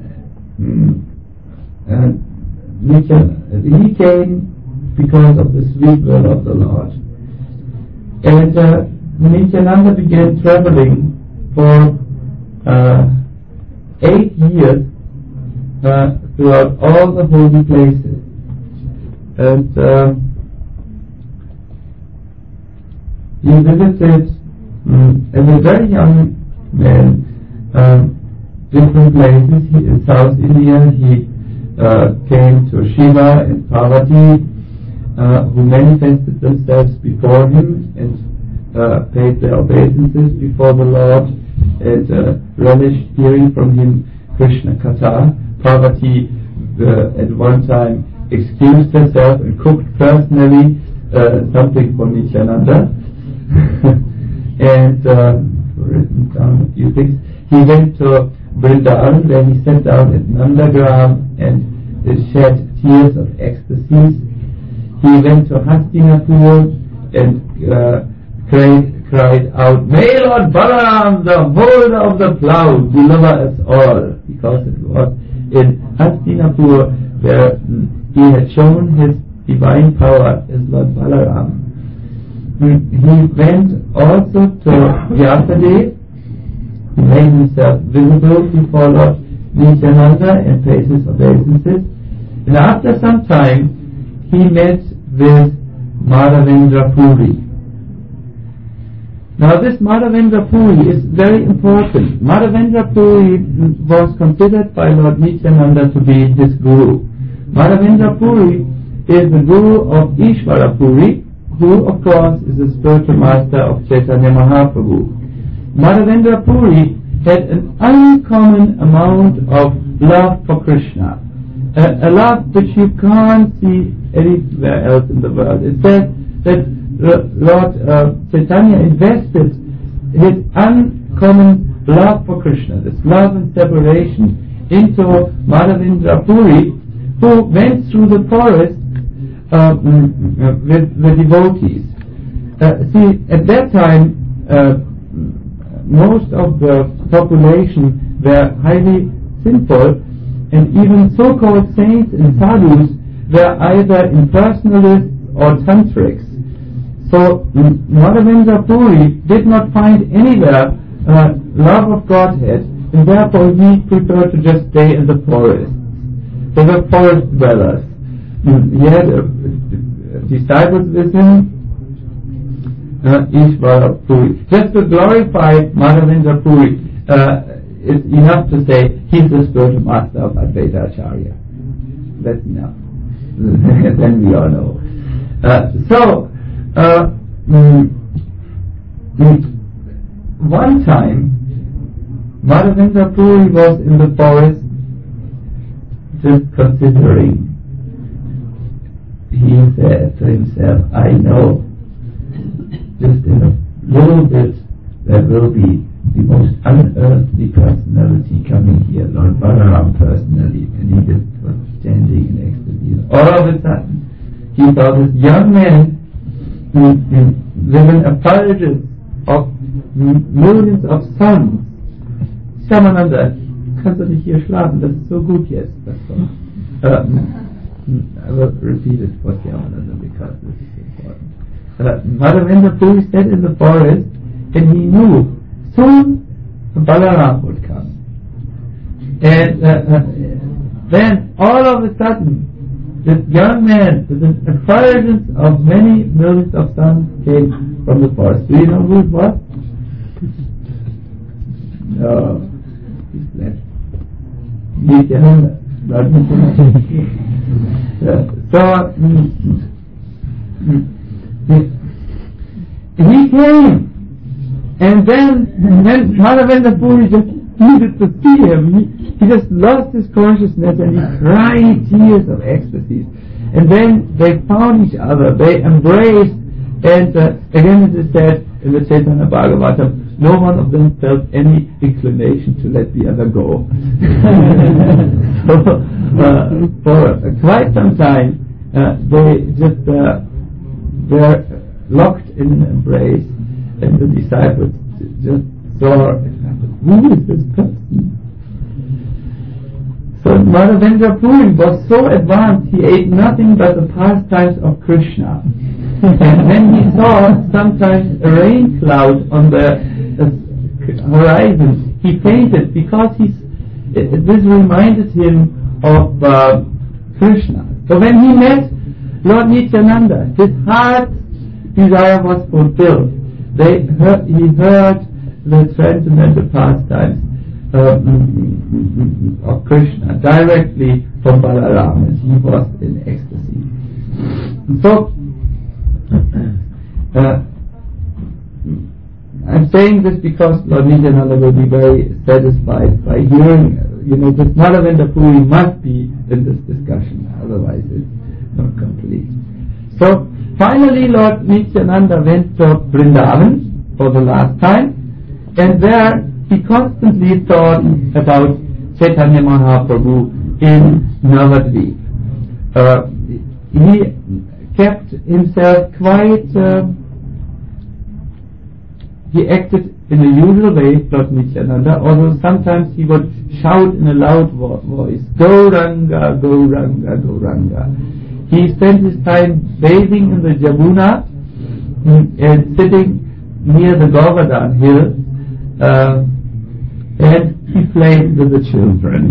and he came because of the sweet will of the Lord. And uh, Nityananda began traveling for uh, eight years uh, throughout all the holy places. And uh, he visited um, as a very young man um, different places. He, in South India he uh, came to Shiva and Parvati, uh, who manifested themselves before him and uh, paid their obeisances before the Lord, and uh, relished hearing from him Krishna Katha. Parvati uh, at one time excused herself and cooked personally uh, something for Nityananda. And uh, written down a few things. He went to Vrindavan, where he sat down at Nandagram and uh, shed tears of ecstasy. He went to Hastinapur and uh, cried, cried out, "May Lord Balaram, the holder of the plough, deliver us all," because it was in Hastinapur where mm, he had shown his divine power as Lord Balaram. He went also to Vyasadeva. He made himself visible before Lord Nityananda and paid his obeisances. And after some time, he met with Madhavendra Puri. Now this Madhavendra Puri is very important. Madhavendra Puri was considered by Lord Nityananda to be his guru. Madhavendra Puri is the guru of Ishvara Puri, who of course is the spiritual master of Chaitanya Mahaprabhu. Madhavendra Puri had an uncommon amount of love for Krishna, a, a love which you can't see anywhere else in the world. It says that uh, Lord uh, Chaitanya invested his uncommon love for Krishna, this love and separation, into Madhavendra Puri, who went through the forest Uh, with the devotees. Uh, see, at that time, uh, most of the population were highly sinful, and even so-called saints and sadhus were either impersonalists or tantrics. So Madhavendra Puri did not find anywhere uh, love of Godhead, and therefore he preferred to just stay in the forest. They were forest dwellers. He had uh, disciples with him, uh, Ishvara Puri. Just to glorify Madhavendra Puri, uh, it's enough to say he's the spiritual master of Advaita Acharya. That's enough. Then we all know. Uh, so, uh, mm, mm, one time, Madhavendra Puri was in the forest just considering. He said to himself, I know just in a little bit there will be the most unearthly personality coming here, Lord Balaram personally, and he just was standing in ecstasy. All of a sudden, he saw this young man with an effulgence of millions of suns. Shamananda, kannst du nicht hier schlafen? Das ist so gut jetzt. Uh, I will repeat it for Shamananda because this is important. Uh, Madhavendra Puri sat in the forest, and he knew soon Balaram would come. And uh, uh, then all of a sudden, this young man with an effulgence of many millions of suns came from the forest. Do you know who it was? No, he's left. Nityananda. uh, so, mm, mm, mm, he came. And then, when Madhavendra Puri just needed to see him, he, he just lost his consciousness and he cried tears of ecstasy. And then they found each other, they embraced, and uh, again it is said in the Chaitanya Bhagavatam, no one of them felt any inclination to let the other go. So, uh, for quite some time, uh, they just uh, were locked in an embrace. And the disciples just saw, who is this person? So Madhavendra Puri was so advanced, he ate nothing but the pastimes of Krishna. And when he saw sometimes a rain cloud on the uh, horizon, he fainted because he's, it, this reminded him of uh, Krishna. So when he met Lord Nityananda, his heart's desire was fulfilled. They heard, he heard the transcendental pastimes uh, of Krishna directly from Balaram, and he was in ecstasy. So, uh, I'm saying this because Lord Nityananda will be very satisfied by hearing, you know, this Madhavendra Puri must be in this discussion, otherwise it's not complete. So, finally, Lord Nityananda went to Vrindavan for the last time, and there he constantly thought about Chaitanya Mahaprabhu in Navadvip. Uh, he kept himself quite, uh, he acted in the usual way, Lord Nityananda, although sometimes he would shout in a loud vo- voice, Gauranga, Gauranga, Gauranga. He spent his time bathing in the Jamuna and sitting near the Govardhan hill, uh, and he played with the children.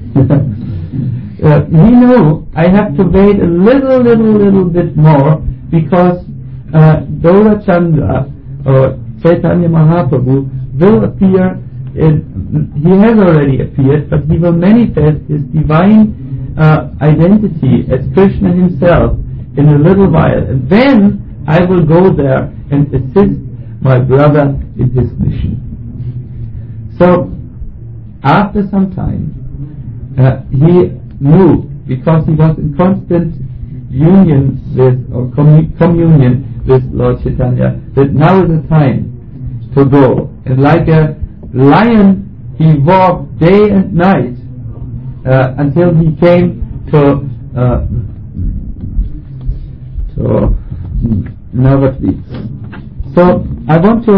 uh, he knew I have to wait a little, little, little bit more because uh, Gaura Chandra or Chaitanya Mahaprabhu will appear. In, he has already appeared, but he will manifest his divine Uh, identity as Krishna himself in a little while, and then I will go there and assist my brother in his mission. So after some time uh, he knew, because he was in constant union with or commu- communion with Lord Chaitanya, that now is the time to go, and like a lion he walked day and night Uh, until he came to uh, to Navadvip. So I want to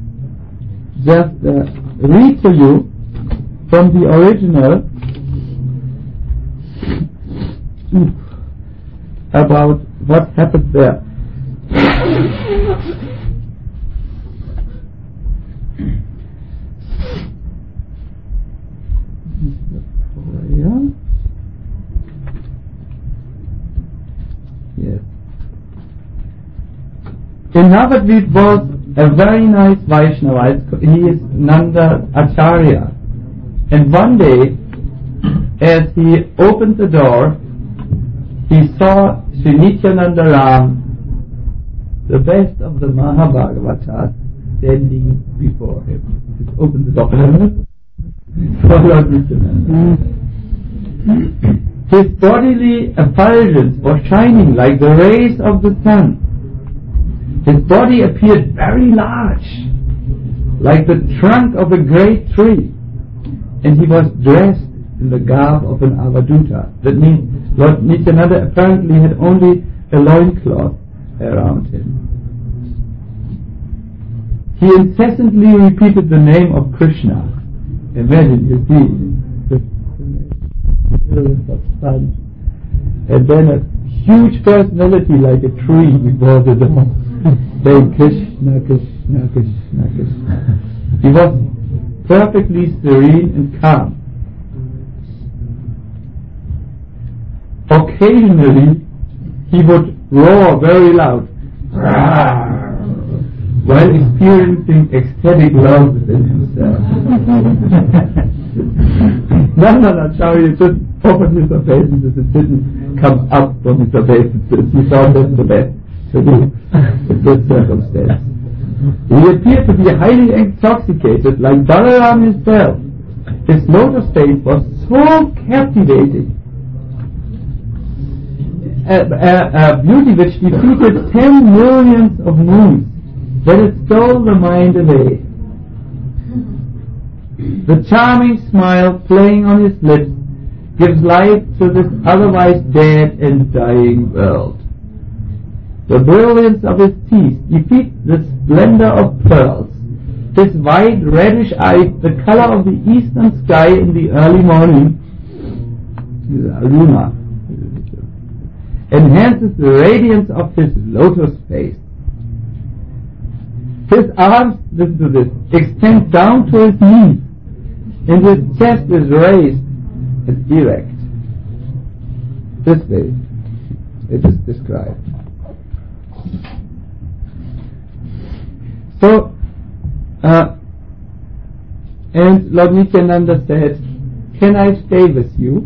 just uh, read to you from the original about what happened there. Yeah. Yes. In Navadvip was a very nice Vaishnava. He is Nanda Acharya. And one day, as he opened the door, he saw Sri Nityananda Ram, the best of the Mahabhagavatas, standing before him. He opened the door. For Lord Nityananda. His bodily effulgence was shining like the rays of the sun. His body appeared very large, like the trunk of a great tree, and he was dressed in the garb of an avaduta. That means Lord Nityananda apparently had only a loincloth around him. He incessantly repeated the name of Krishna. Imagine, you see, and then a huge personality like a tree before the door, saying Krishna, Krishna, Krishna, Krishna. He was perfectly serene and calm. Occasionally, he would roar very loud while experiencing ecstatic love within himself. Nanda Acharya just opened his obeisances and didn't come up from his obeisances. He thought that's the best to do in this circumstance. He appeared to be highly intoxicated like Balaram himself. His lotus face was so captivating, a, a, a beauty which defeated ten millions of moons, that it stole the mind away. The charming smile playing on his lips gives life to this otherwise dead and dying world. The brilliance of his teeth defeats the splendor of pearls. His wide reddish eyes, the color of the eastern sky in the early morning, Aruna, enhances the radiance of his lotus face. His arms, listen to this, extend down to his knees, and his chest is raised and erect. This way it is described. So, uh, and Lord Nityananda said, "Can I stay with you?"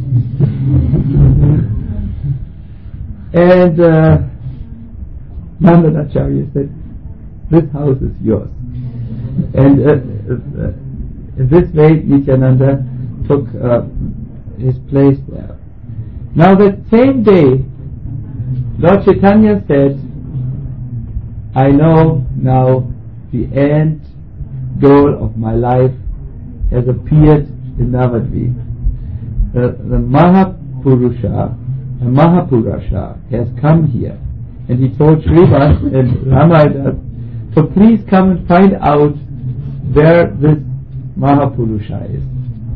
And uh, Nanda Acharya said, "This house is yours." And uh, uh, in this way, Nityananda took uh, his place there. Now, that same day, Lord Chaitanya said, "I know now the end goal of my life has appeared in Navadvip. The, the Mahapurusha, the Mahapurusha has come here." And he told Srivas and Ramayana, "So please come and find out where this Mahapurusha is."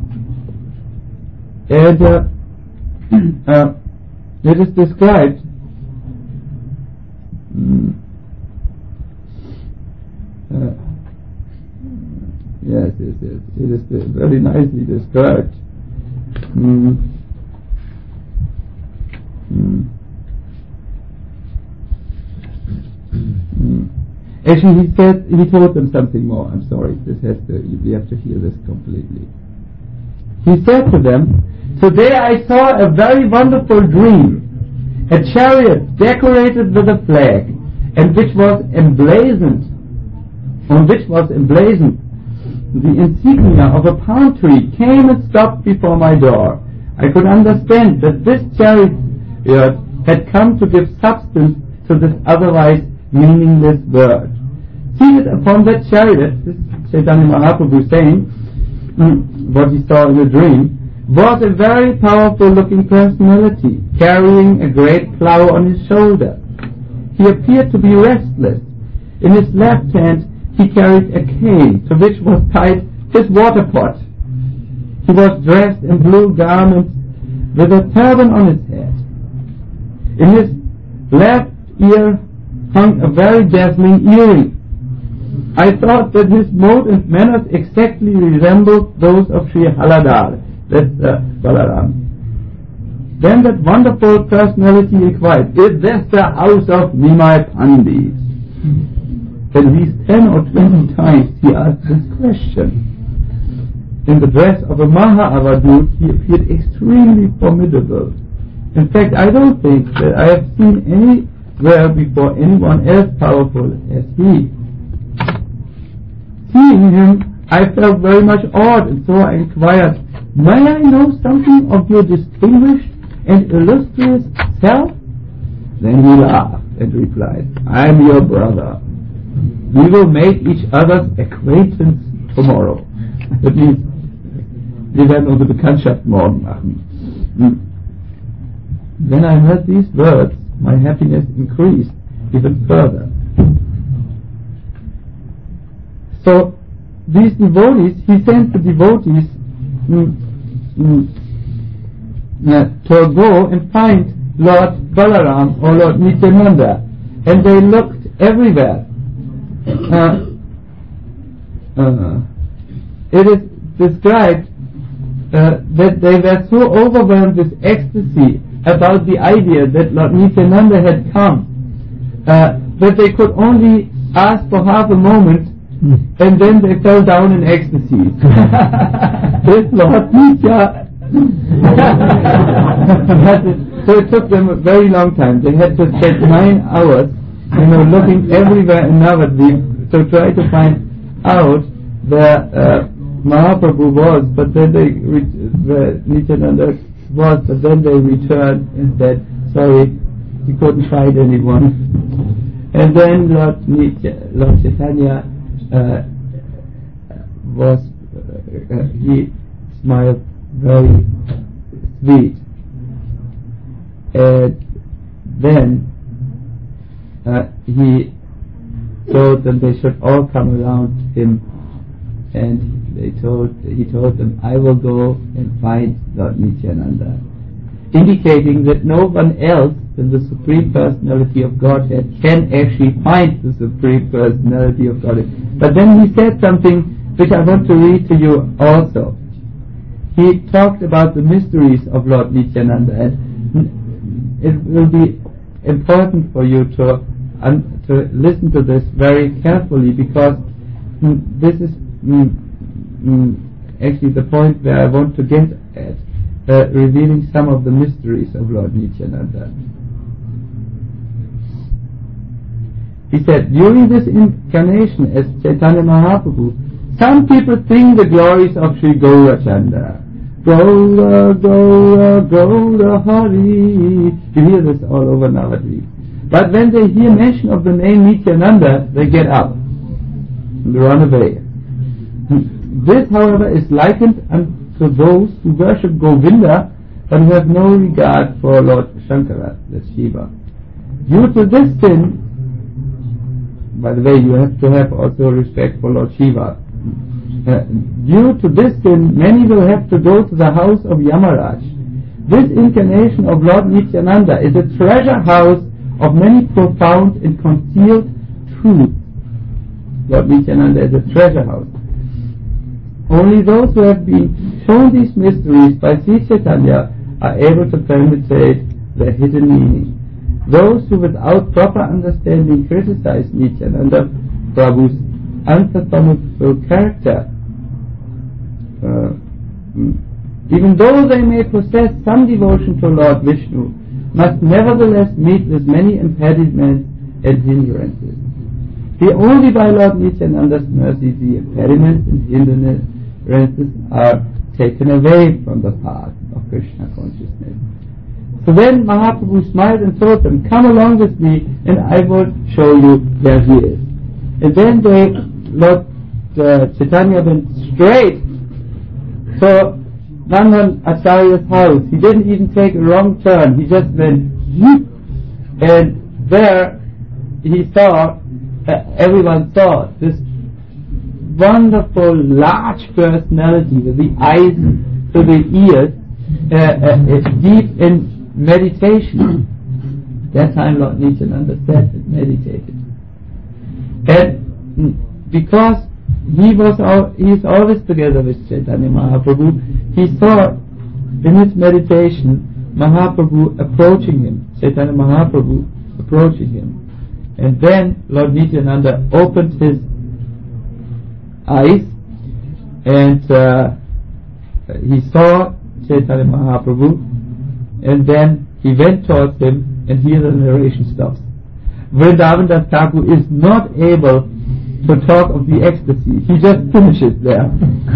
And uh, uh, it is described mm, uh, yes, yes, yes, it is very nicely described. Mm. Mm. Mm. Actually, he said, he told them something more. I'm sorry, this has to, we have to hear this completely. He said to them, "Today I saw a very wonderful dream, a chariot decorated with a flag, and which was emblazoned, on which was emblazoned the insignia of a palm tree, came and stopped before my door. I could understand that this chariot had come to give substance to this otherwise meaningless word. Seated upon that chariot," this is Chaitanya Mahaprabhu saying mm, what he saw in a dream, "was a very powerful looking personality, carrying a great plough on his shoulder. He appeared to be restless. In his left hand he carried a cane, to which was tied his water pot. He was dressed in blue garments with a turban on his head. In his left ear hung a very dazzling earring. I thought that his mode and manners exactly resembled those of Sri Haladar, that's uh, Balaram. Then that wonderful personality inquired, is this the house of Nimai Pandit? At least ten or twenty times he asked this question. In the dress of a Maha-Avadut, he appeared extremely formidable. In fact, I don't think that I have seen anywhere before anyone as powerful as he. Seeing him, I felt very much awed, and so I inquired, may I know something of your distinguished and illustrious self? Then he laughed and replied, I am your brother. We will make each other's acquaintance tomorrow. That means, wir werden unsere Bekanntschaft morgen machen. When I heard these words, my happiness increased even further. So, these devotees, he sent the devotees mm, mm, uh, to go and find Lord Balaram or Lord Nityananda, and they looked everywhere. Uh, uh, it is described uh, that they were so overwhelmed with ecstasy about the idea that Lord Nityananda had come uh, that they could only ask for half a moment, and then they fell down in ecstasy. This Lord Nitya. So it took them a very long time. They had to spend nine hours, you know, looking everywhere in Navadvip to try to find out where uh, Mahaprabhu was, but then they re- where Nityananda was, but then they returned and said, sorry, he couldn't find anyone. And then Lord, Nitya, Lord Chaitanya uh, was, uh, uh, he smiled very sweet. And then uh, he told them they should all come around him, and they told he told them, I will go and find Lord Nityananda, indicating that no one else than the Supreme Personality of Godhead can actually find the Supreme Personality of Godhead. But then he said something which I want to read to you also. He talked about the mysteries of Lord Nityananda, and it will be important for you to um, to listen to this very carefully, because mm, this is mm, mm, actually the point where I want to get at, uh, revealing some of the mysteries of Lord Nityananda. He said, during this incarnation as Chaitanya Mahaprabhu, some people sing the glories of Sri Gaurachandra. Gaura, Gaura, Gaura Hari. You hear this all over Navadvip. But when they hear mention of the name Nityananda, they get up and run away. This, however, is likened unto those who worship Govinda but who have no regard for Lord Shankara, that's Shiva. Due to this sin, by the way, you have to have also respect for Lord Shiva. Uh, due to this sin, many will have to go to the house of Yamaraj. This incarnation of Lord Nityananda is a treasure house of many profound and concealed truths. Lord Nityananda is a treasure house. Only those who have been shown these mysteries by Sri Chaitanya are able to penetrate their hidden meaning. Those who without proper understanding criticize Nityananda Prabhu's unfathomable character, uh, even though they may possess some devotion to Lord Vishnu, must nevertheless meet with many impediments and hindrances. Here only by Lord Nityananda's mercy the impediments and hindrances are taken away from the path of Krishna consciousness. So then Mahaprabhu smiled and told them, come along with me and I will show you where he is. And then they, Lord uh, Chaitanya went straight to Nandan Acharya's house. He didn't even take a wrong turn. He just went, and there he saw, uh, everyone saw this wonderful large personality with the eyes to the ears, uh, uh, uh, deep in meditation. that time Lord Nityananda sat and meditated. And because he was al- he is always together with Chaitanya Mahaprabhu, he saw in his meditation Mahaprabhu approaching him, Chaitanya Mahaprabhu approaching him. And then Lord Nityananda opened his eyes and uh, he saw Chaitanya Mahaprabhu, and then he went towards him, and here the narration stops. Vrindavan Das Thakur is not able to talk of the ecstasy. He just finishes there.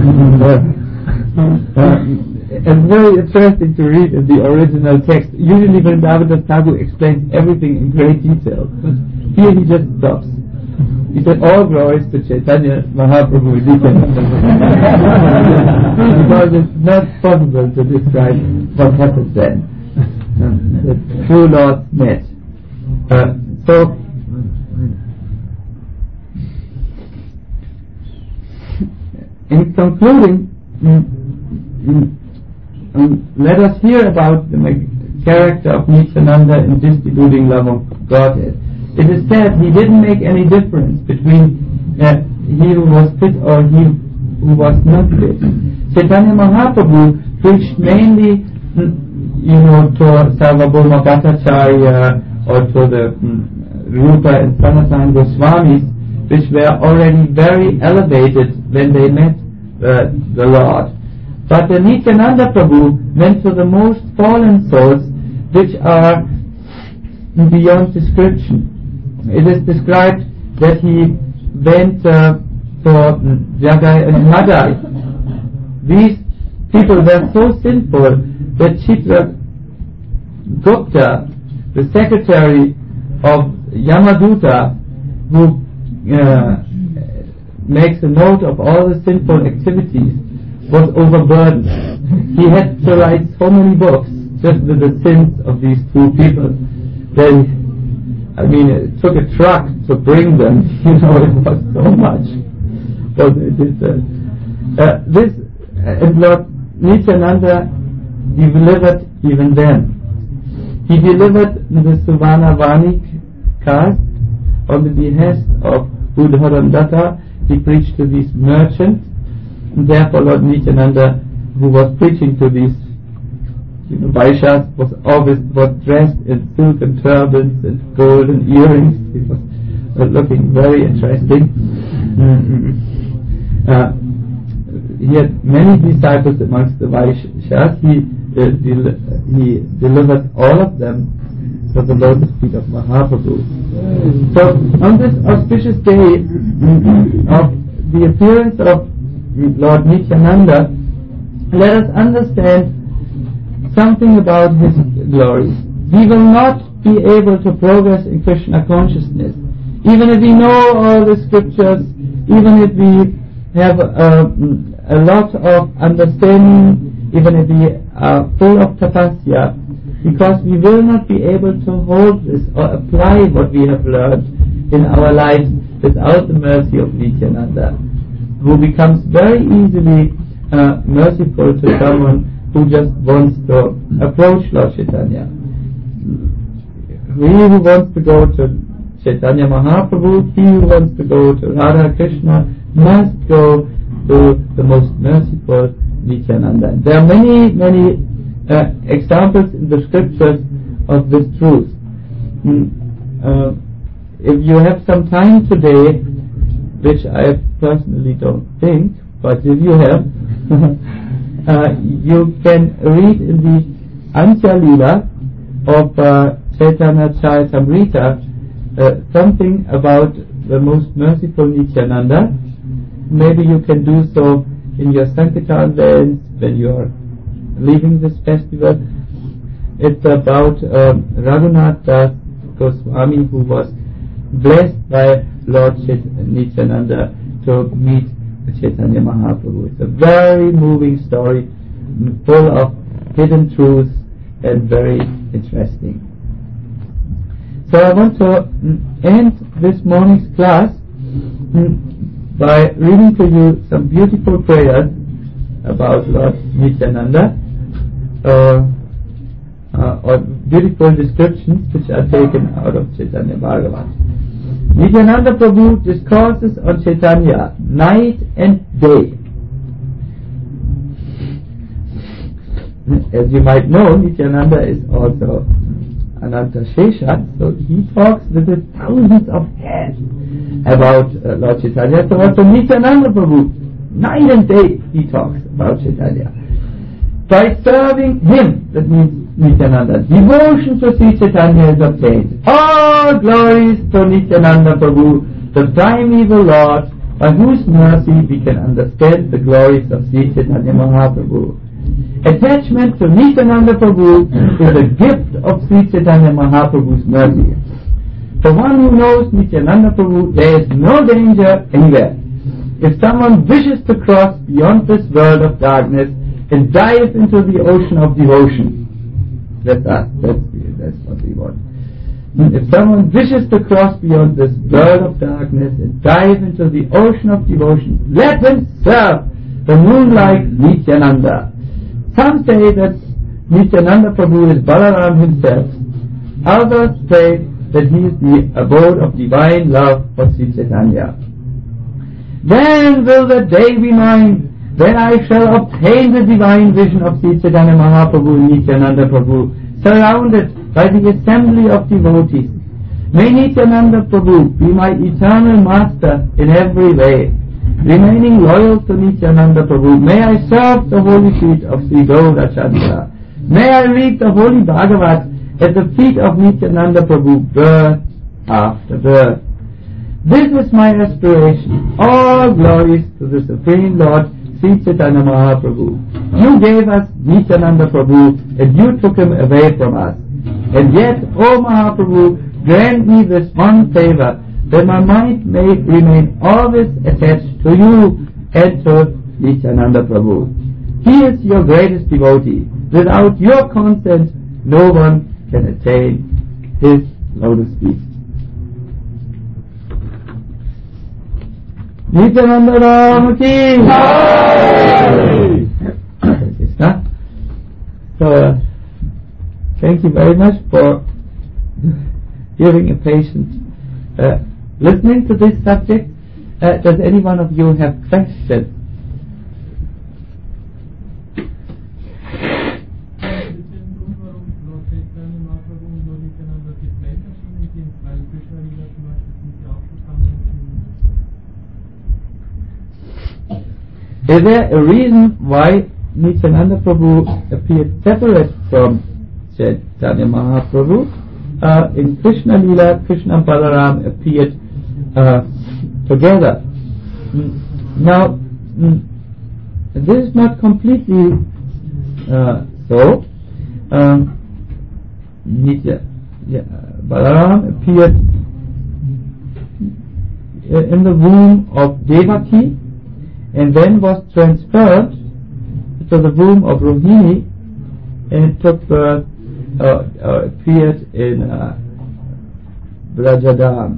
uh, it's very interesting to read in the original text. Usually Vrindavan Das Thakur explains everything in great detail, but here he just stops. He said, all glories to Chaitanya Mahaprabhu. Because it's not possible to describe what happened then. The true Lord met. Uh, so, in concluding, mm, mm, um, let us hear about the character of Nityananda in distributing love of Godhead. It is said he didn't make any difference between uh, he who was fit or he who was not fit. Chaitanya Mahaprabhu preached mainly, you know, to Sarvabhauma Bhattacharya or to the um, Rupa and Sanatana Goswamis, which were already very elevated when they met uh, the Lord. But the Nityananda Prabhu went to the most fallen souls, which are beyond description. It is described that he went uh, for Jagai and Madai. These people were so sinful that Chitra Gupta, the secretary of Yamaduta, who uh, makes a note of all the sinful activities, was overburdened. He had to write so many books just with the sins of these two people. Then I mean, it took a truck to bring them. You know, it was so much. But it is, uh, uh, this, uh, and Lord Nityananda delivered even then. He delivered the Suvarna Vani caste on the behest of Udharandatta. He preached to these merchants, and therefore Lord Nityananda, who was preaching to these You know, Vaishyas, was always was dressed in silk and turbans and golden earrings. He was uh, looking very interesting. Mm-hmm. Uh, he had many disciples amongst the Vaishyas. He uh, del- he delivered all of them to the lotus feet of Mahaprabhu. So on this auspicious day of the appearance of Lord Nityananda, let us understand something about his glories. We will not be able to progress in Krishna consciousness, even if we know all the scriptures, even if we have a, a lot of understanding, even if we are full of tapasya, because we will not be able to hold this or apply what we have learned in our lives without the mercy of Nityananda, who becomes very easily uh, merciful to someone who just wants to approach Lord Chaitanya. He who wants to go to Chaitanya Mahaprabhu, he who wants to go to Radha Krishna, must go to the most merciful Nityananda. There are many, many uh, examples in the scriptures of this truth. Mm, uh, if you have some time today, which I personally don't think, but if you have, Uh, you can read in the Antya Lila of uh, Chaitanya Charitamrita uh, something about the most merciful Nityananda. Maybe you can do so in your Sankirtan dance when you are leaving this festival. It's about um, Raghunath Das Goswami, who was blessed by Lord Chait- Nityananda to meet Chaitanya Mahaprabhu. It's a very moving story, full of hidden truths and very interesting. So I want to end this morning's class by reading to you some beautiful prayers about Lord Nityananda. Uh, uh, or beautiful descriptions which are taken out of Chaitanya Bhagavat. Nityananda Prabhu discourses on Chaitanya night and day. As you might know, Nityananda is also Ananta Shesha, so he talks with his thousands of heads about uh, Lord Chaitanya. So also Nityananda Prabhu, night and day he talks about Chaitanya. By serving him, that means Nityananda, devotion to Sri Chaitanya is obtained. All glories to Nityananda Prabhu, the primeval Lord, by whose mercy we can understand the glories of Sri Chaitanya Mahaprabhu. Attachment to Nityananda Prabhu is a gift of Sri Chaitanya Mahaprabhu's mercy. For one who knows Nityananda Prabhu, there is no danger anywhere. If someone wishes to cross beyond this world of darkness and dive into the ocean of devotion, that's us, that's, that's what we want. If someone wishes to cross beyond this world of darkness and dive into the ocean of devotion, let him serve the moonlight Nityananda. Some say that Nityananda Prabhu is Balaram himself. Others say that he is the abode of divine love for Sri Chaitanya. Then will the day be mine when I shall obtain the divine vision of Sri Chaitanya Mahaprabhu and Nityananda Prabhu, surrounded by the assembly of devotees. May Nityananda Prabhu be my eternal master in every way. Remaining loyal to Nityananda Prabhu, may I serve the holy feet of Sri Gaurachandra. May I read the holy Bhagavat at the feet of Nityananda Prabhu, birth after birth. This is my aspiration. All glories to the Supreme Lord, Sri Chaitanya Mahaprabhu. You gave us Nityananda Prabhu and you took him away from us. And yet, O Mahaprabhu, grant me this one favor, that my mind may remain always attached to you and to Nityananda Prabhu. He is your greatest devotee. Without your consent, no one can attain his lotus feet. Nityananda Ram ki Krishna. So, uh, thank you very much for giving a patient uh, listening to this subject. Uh, does any one of you have questions? Is there a reason why Nityananda Prabhu appeared separate from Chaitanya Mahaprabhu? Uh, in Krishna Lila, Krishna and Balaram appeared uh, together. Mm. Now, mm, this is not completely uh, so. Um, Nitya, yeah, Balaram appeared in the womb of Devaki and then was transferred to the womb of Rohini and took birth, uh, uh, appeared in uh, Brajadam.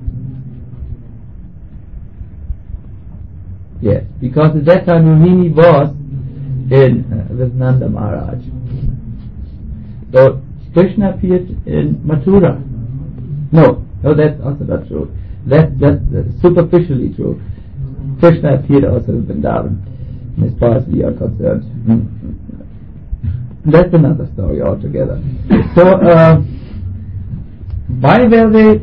Yes, because at that time Rohini was in uh, with Nanda Maharaj. So Krishna appeared in Mathura. No, no, that's also not true. That's just uh, superficially true. Krishna appeared also in Vrindavan, as far as we are concerned. Mm. That's another story altogether. So, uh, why were they?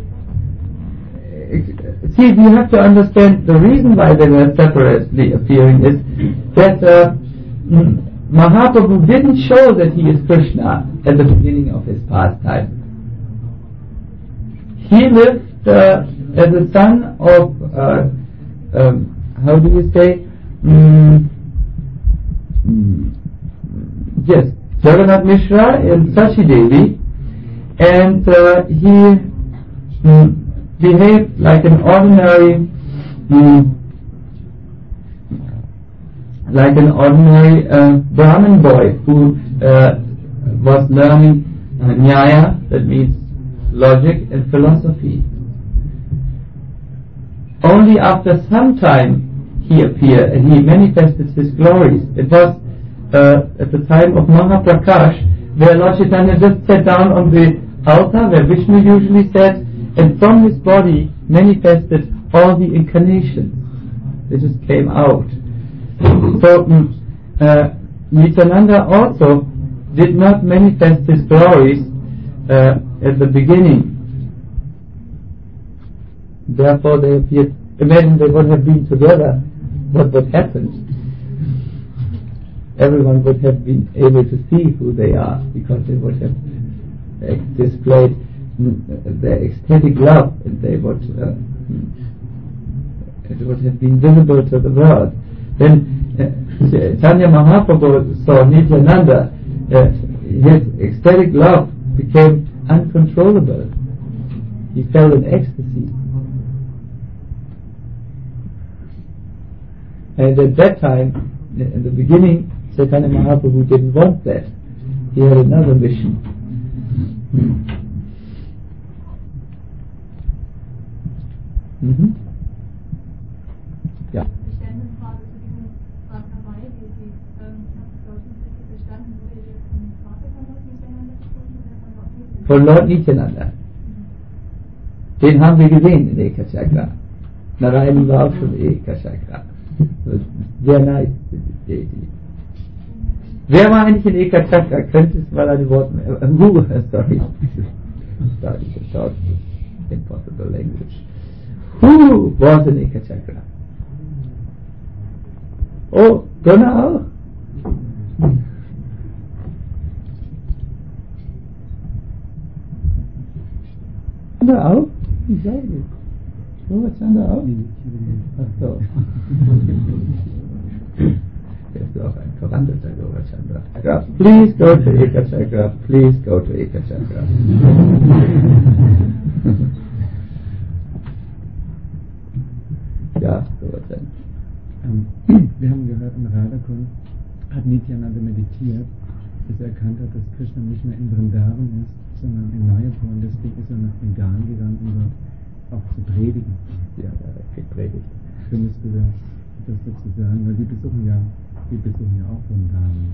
See, you have to understand the reason why they were separately appearing is that uh, Mahaprabhu didn't show that he is Krishna at the beginning of his pastime. He lived uh, as a son of, uh, um, how do you say, mm, mm, yes, Jagannath Mishra and Sachi Devi, and uh, he mm, behaved like an ordinary, mm, like an ordinary uh, Brahmin boy who uh, was learning uh, Nyaya, that means logic and philosophy. Only after some time he appeared and he manifested his glories. It was uh, at the time of Mahaprakash where Lord Chaitanya just sat down on the altar where Vishnu usually sat, and from his body manifested all the incarnations. They just came out. So mm, uh, Nityananda also did not manifest his glories uh, at the beginning. Therefore they appeared. Imagine they would have been together, what would happen? Everyone would have been able to see who they are, because they would have uh, displayed mm, their ecstatic love, and they would uh, it would have been visible to the world. Then uh, Chaitanya Mahaprabhu saw Nityananda, uh, his ecstatic love became uncontrollable. He fell in ecstasy. And at that time, in the beginning, Chaitanya Mahaprabhu didn't want that. He had another mission. Mm-hmm. Ja. Von Lord Nityananda. Den haben wir gesehen in Eka Chakra. Narayan war auch schon Eka Chakra. Sehr nice. Wer war eigentlich in Eka Chakra? Könnte es mal ein Wort mehr? Uh, sorry. Sorry, sorry. Impossible language. Who was in Eka Chakra? Oh, Gunnar auch? Chandra auch? Ich sage nicht. Wo war Chandra auch? Ach so. Er ist auch ein verwandelter Gora Chandra. Please go to Eka Chakra. Please go to Eka Chakra. Ja, Gora Chandra. Ähm, wir haben gehört, in Radhakund hat Nityananda meditiert, bis er erkannt hat, dass Krishna nicht mehr in Vrindavan ist, sondern in Mayapur, und deswegen ist er nach Bengal gegangen, um dort auch zu predigen. Ja, er hat gepredigt. Könntest du das, das dazu sagen? Weil wir besuchen ja, wir besuchen ja auch Vrindavan.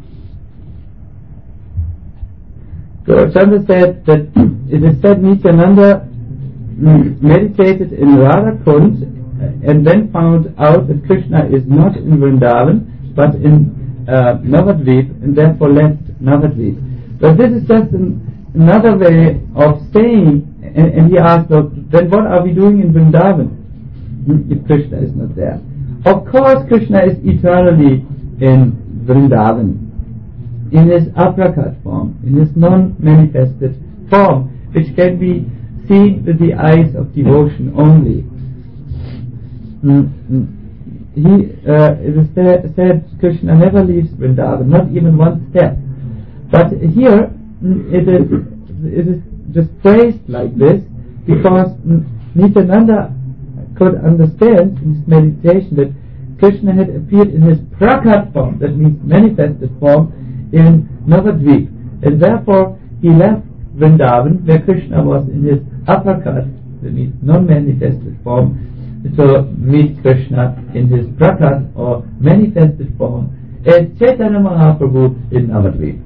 So Chandra said that it is said Nityananda meditated in Radhakund and then found out that Krishna is not in Vrindavan but in uh, Navadvip, and therefore left Navadvip. But this is just an, another way of saying, and, and he asked, well, then what are we doing in Vrindavan if Krishna is not there? Of course Krishna is eternally in Vrindavan, in his aprakat form, in his non-manifested form, which can be seen with the eyes of devotion only. Mm-hmm. He, uh, it is said, said Krishna never leaves Vrindavan, not even one step. But here it is, it is just phrased like this because Nityananda could understand in his meditation that Krishna had appeared in his prakat form, that means manifested form, in Navadvip, and therefore he left Vrindavan, where Krishna was in his aprakat, that means non-manifested form, to meet Krishna in his prakat or manifested form as Chaitanya Mahaprabhu in Navadvip.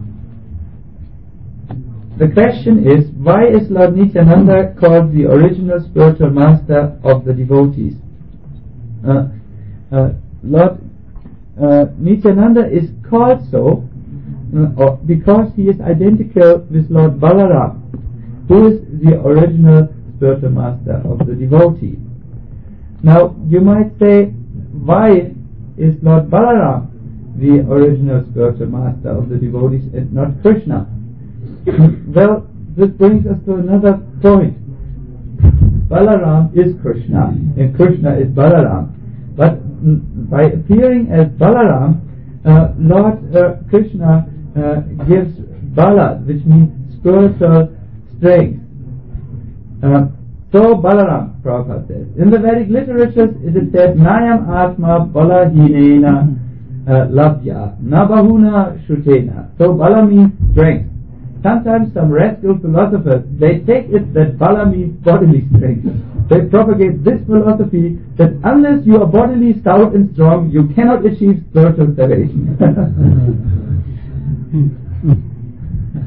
The question is, why is Lord Nityananda called the original spiritual master of the devotees? Uh, uh, Lord uh, Nityananda is called so uh, because he is identical with Lord Balaram, who is the original spiritual master of the devotees. Now, you might say, why is Lord Balaram the original spiritual master of the devotees and not Krishna? Well, this brings us to another point. Balaram is Krishna, and Krishna is Balaram. But mm, by appearing as Balaram, uh, Lord uh, Krishna uh, gives Bala, which means spiritual strength. Uh, So Balaram, Prabhupada says. In the Vedic literatures it is said, Nayam Atma Balahinena uh, Labhya Nabahuna Shutena. So Bala means strength. Sometimes some rascal philosophers, they take it that Bala means bodily strength. They propagate this philosophy that unless you are bodily stout and strong, you cannot achieve spiritual salvation.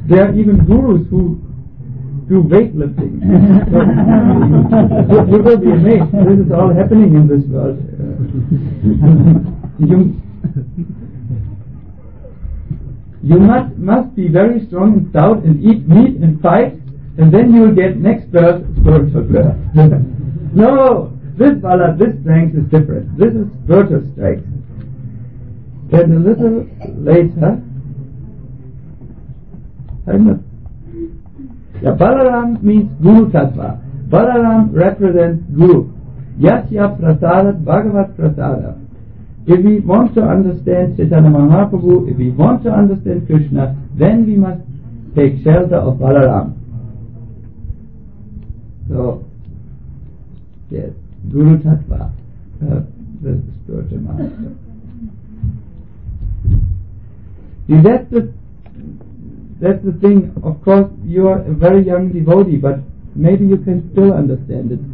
There are even gurus who do weightlifting. So, you will be amazed. This is all happening in this world. Uh, you you must must be very strong and stout and eat meat and fight, and then you will get next birth spiritual birth. No, this bala, this strength is different. This is spiritual strength. Then a little later, I'm not. Yeah, Balaram means Guru Tattva. Balaram represents Guru. Yasya Prasadat Bhagavat Prasada. If we want to understand Chaitanya Mahaprabhu, if we want to understand Krishna, then we must take shelter of Balaram. So, yes, Guru Tattva, uh, the spiritual master. See, that's the That's the thing. Of course, you are a very young devotee, but maybe you can still understand it.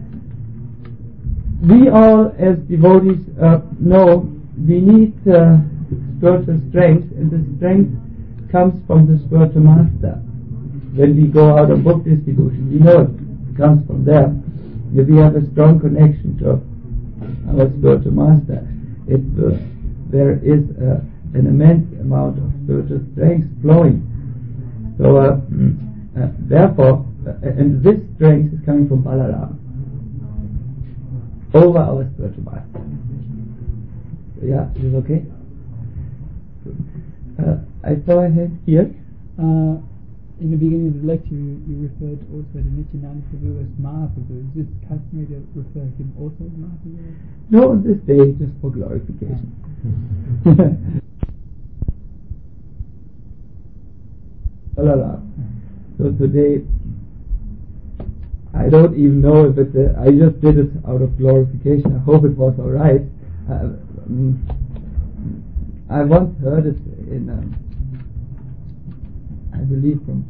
We all, as devotees, uh, know we need uh, spiritual strength, and the strength comes from the spiritual master. When we go out on book distribution, we know it comes from there. If we have a strong connection to our spiritual master, it uh, there is uh, an immense amount of spiritual strength flowing. So, uh, uh, therefore, uh, and this strength is coming from Balaram over our spiritual master. So, yeah, is it okay? Uh, I saw a hand here. Uh, in the beginning of the lecture, you, you referred also to Nityananda Prabhu as Mahaprabhu. Is this customary to refer to him also as Mahaprabhu? No, on this day, just for glorification. Balaram. So today, I don't even know if it's a, I just did it out of glorification. I hope it was alright. Uh, um, I once heard it in, um, I believe from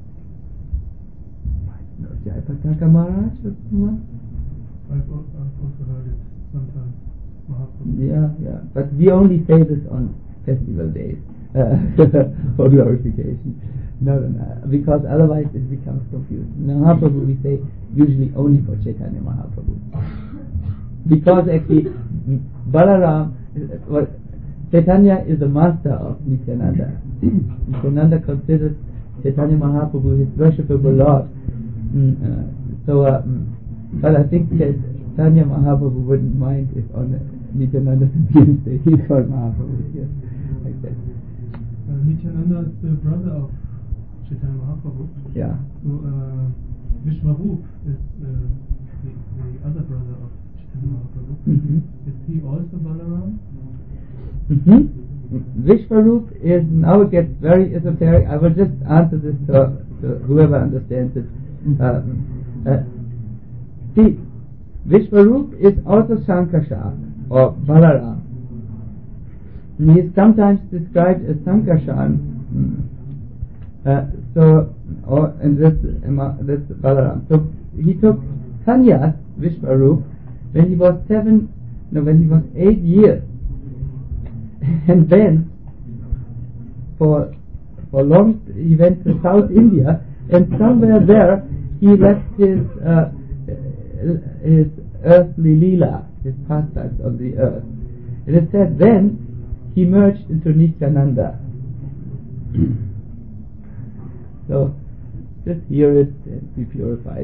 no, Jayapataka Maharaj or someone. I've also heard it sometimes. Mahaprabhu. Yeah, yeah. But we only say this on festival days uh, for glorification. No, no, no, because otherwise it becomes confused. Mahaprabhu we say usually only for Chaitanya Mahaprabhu. Because actually Balaram, well, Chaitanya is the master of Nityananda. Nityananda considers Chaitanya Mahaprabhu his worshipable Lord. Mm, uh, so, uh, mm, but I think Chaitanya Mahaprabhu wouldn't mind if on Nityananda's appearance day he's called Mahaprabhu. Yes, like that. Uh, Nityananda is the brother of Chaitanya Mahaprabhu. Yeah. So uh, Vishwarup is uh, the, the other brother of Chaitanya Mahaprabhu. Mm-hmm. Is he also Balaram? Mm-hmm. Vishwarup is, now it gets very esoteric. I will just answer this to, to whoever understands it. Uh, uh, see, Vishwarup is also Sankarshan or Balaram. He is sometimes described as Sankarshan. Mm. Uh, so, or and this uh, this Balaram. So he took sannyas, Vishwarup, when he was seven, no, when he was eight years, and then for for long he went to South India, and somewhere there he left his uh, his earthly lila, his pastimes on the earth. And it said then he merged into Nityananda. So, just hear it and be purified.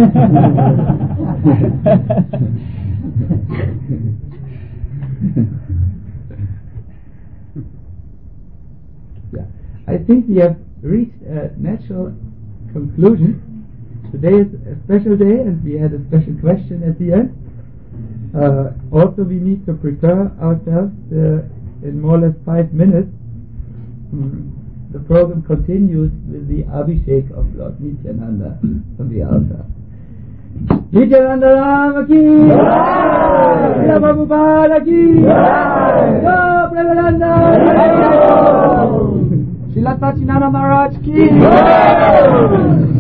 Yeah, I think we have reached a natural conclusion. Today is a special day, and we had a special question at the end. Uh, also, we need to prepare ourselves uh, in more or less five minutes. Mm. The program continues with the Abhishek of Lord Nityananda from the altar. Nityananda Rama ki Jai! Srila Prabhupada ki Jai! Go Premananda! Srila Sachinanda Maharaj ki Jai!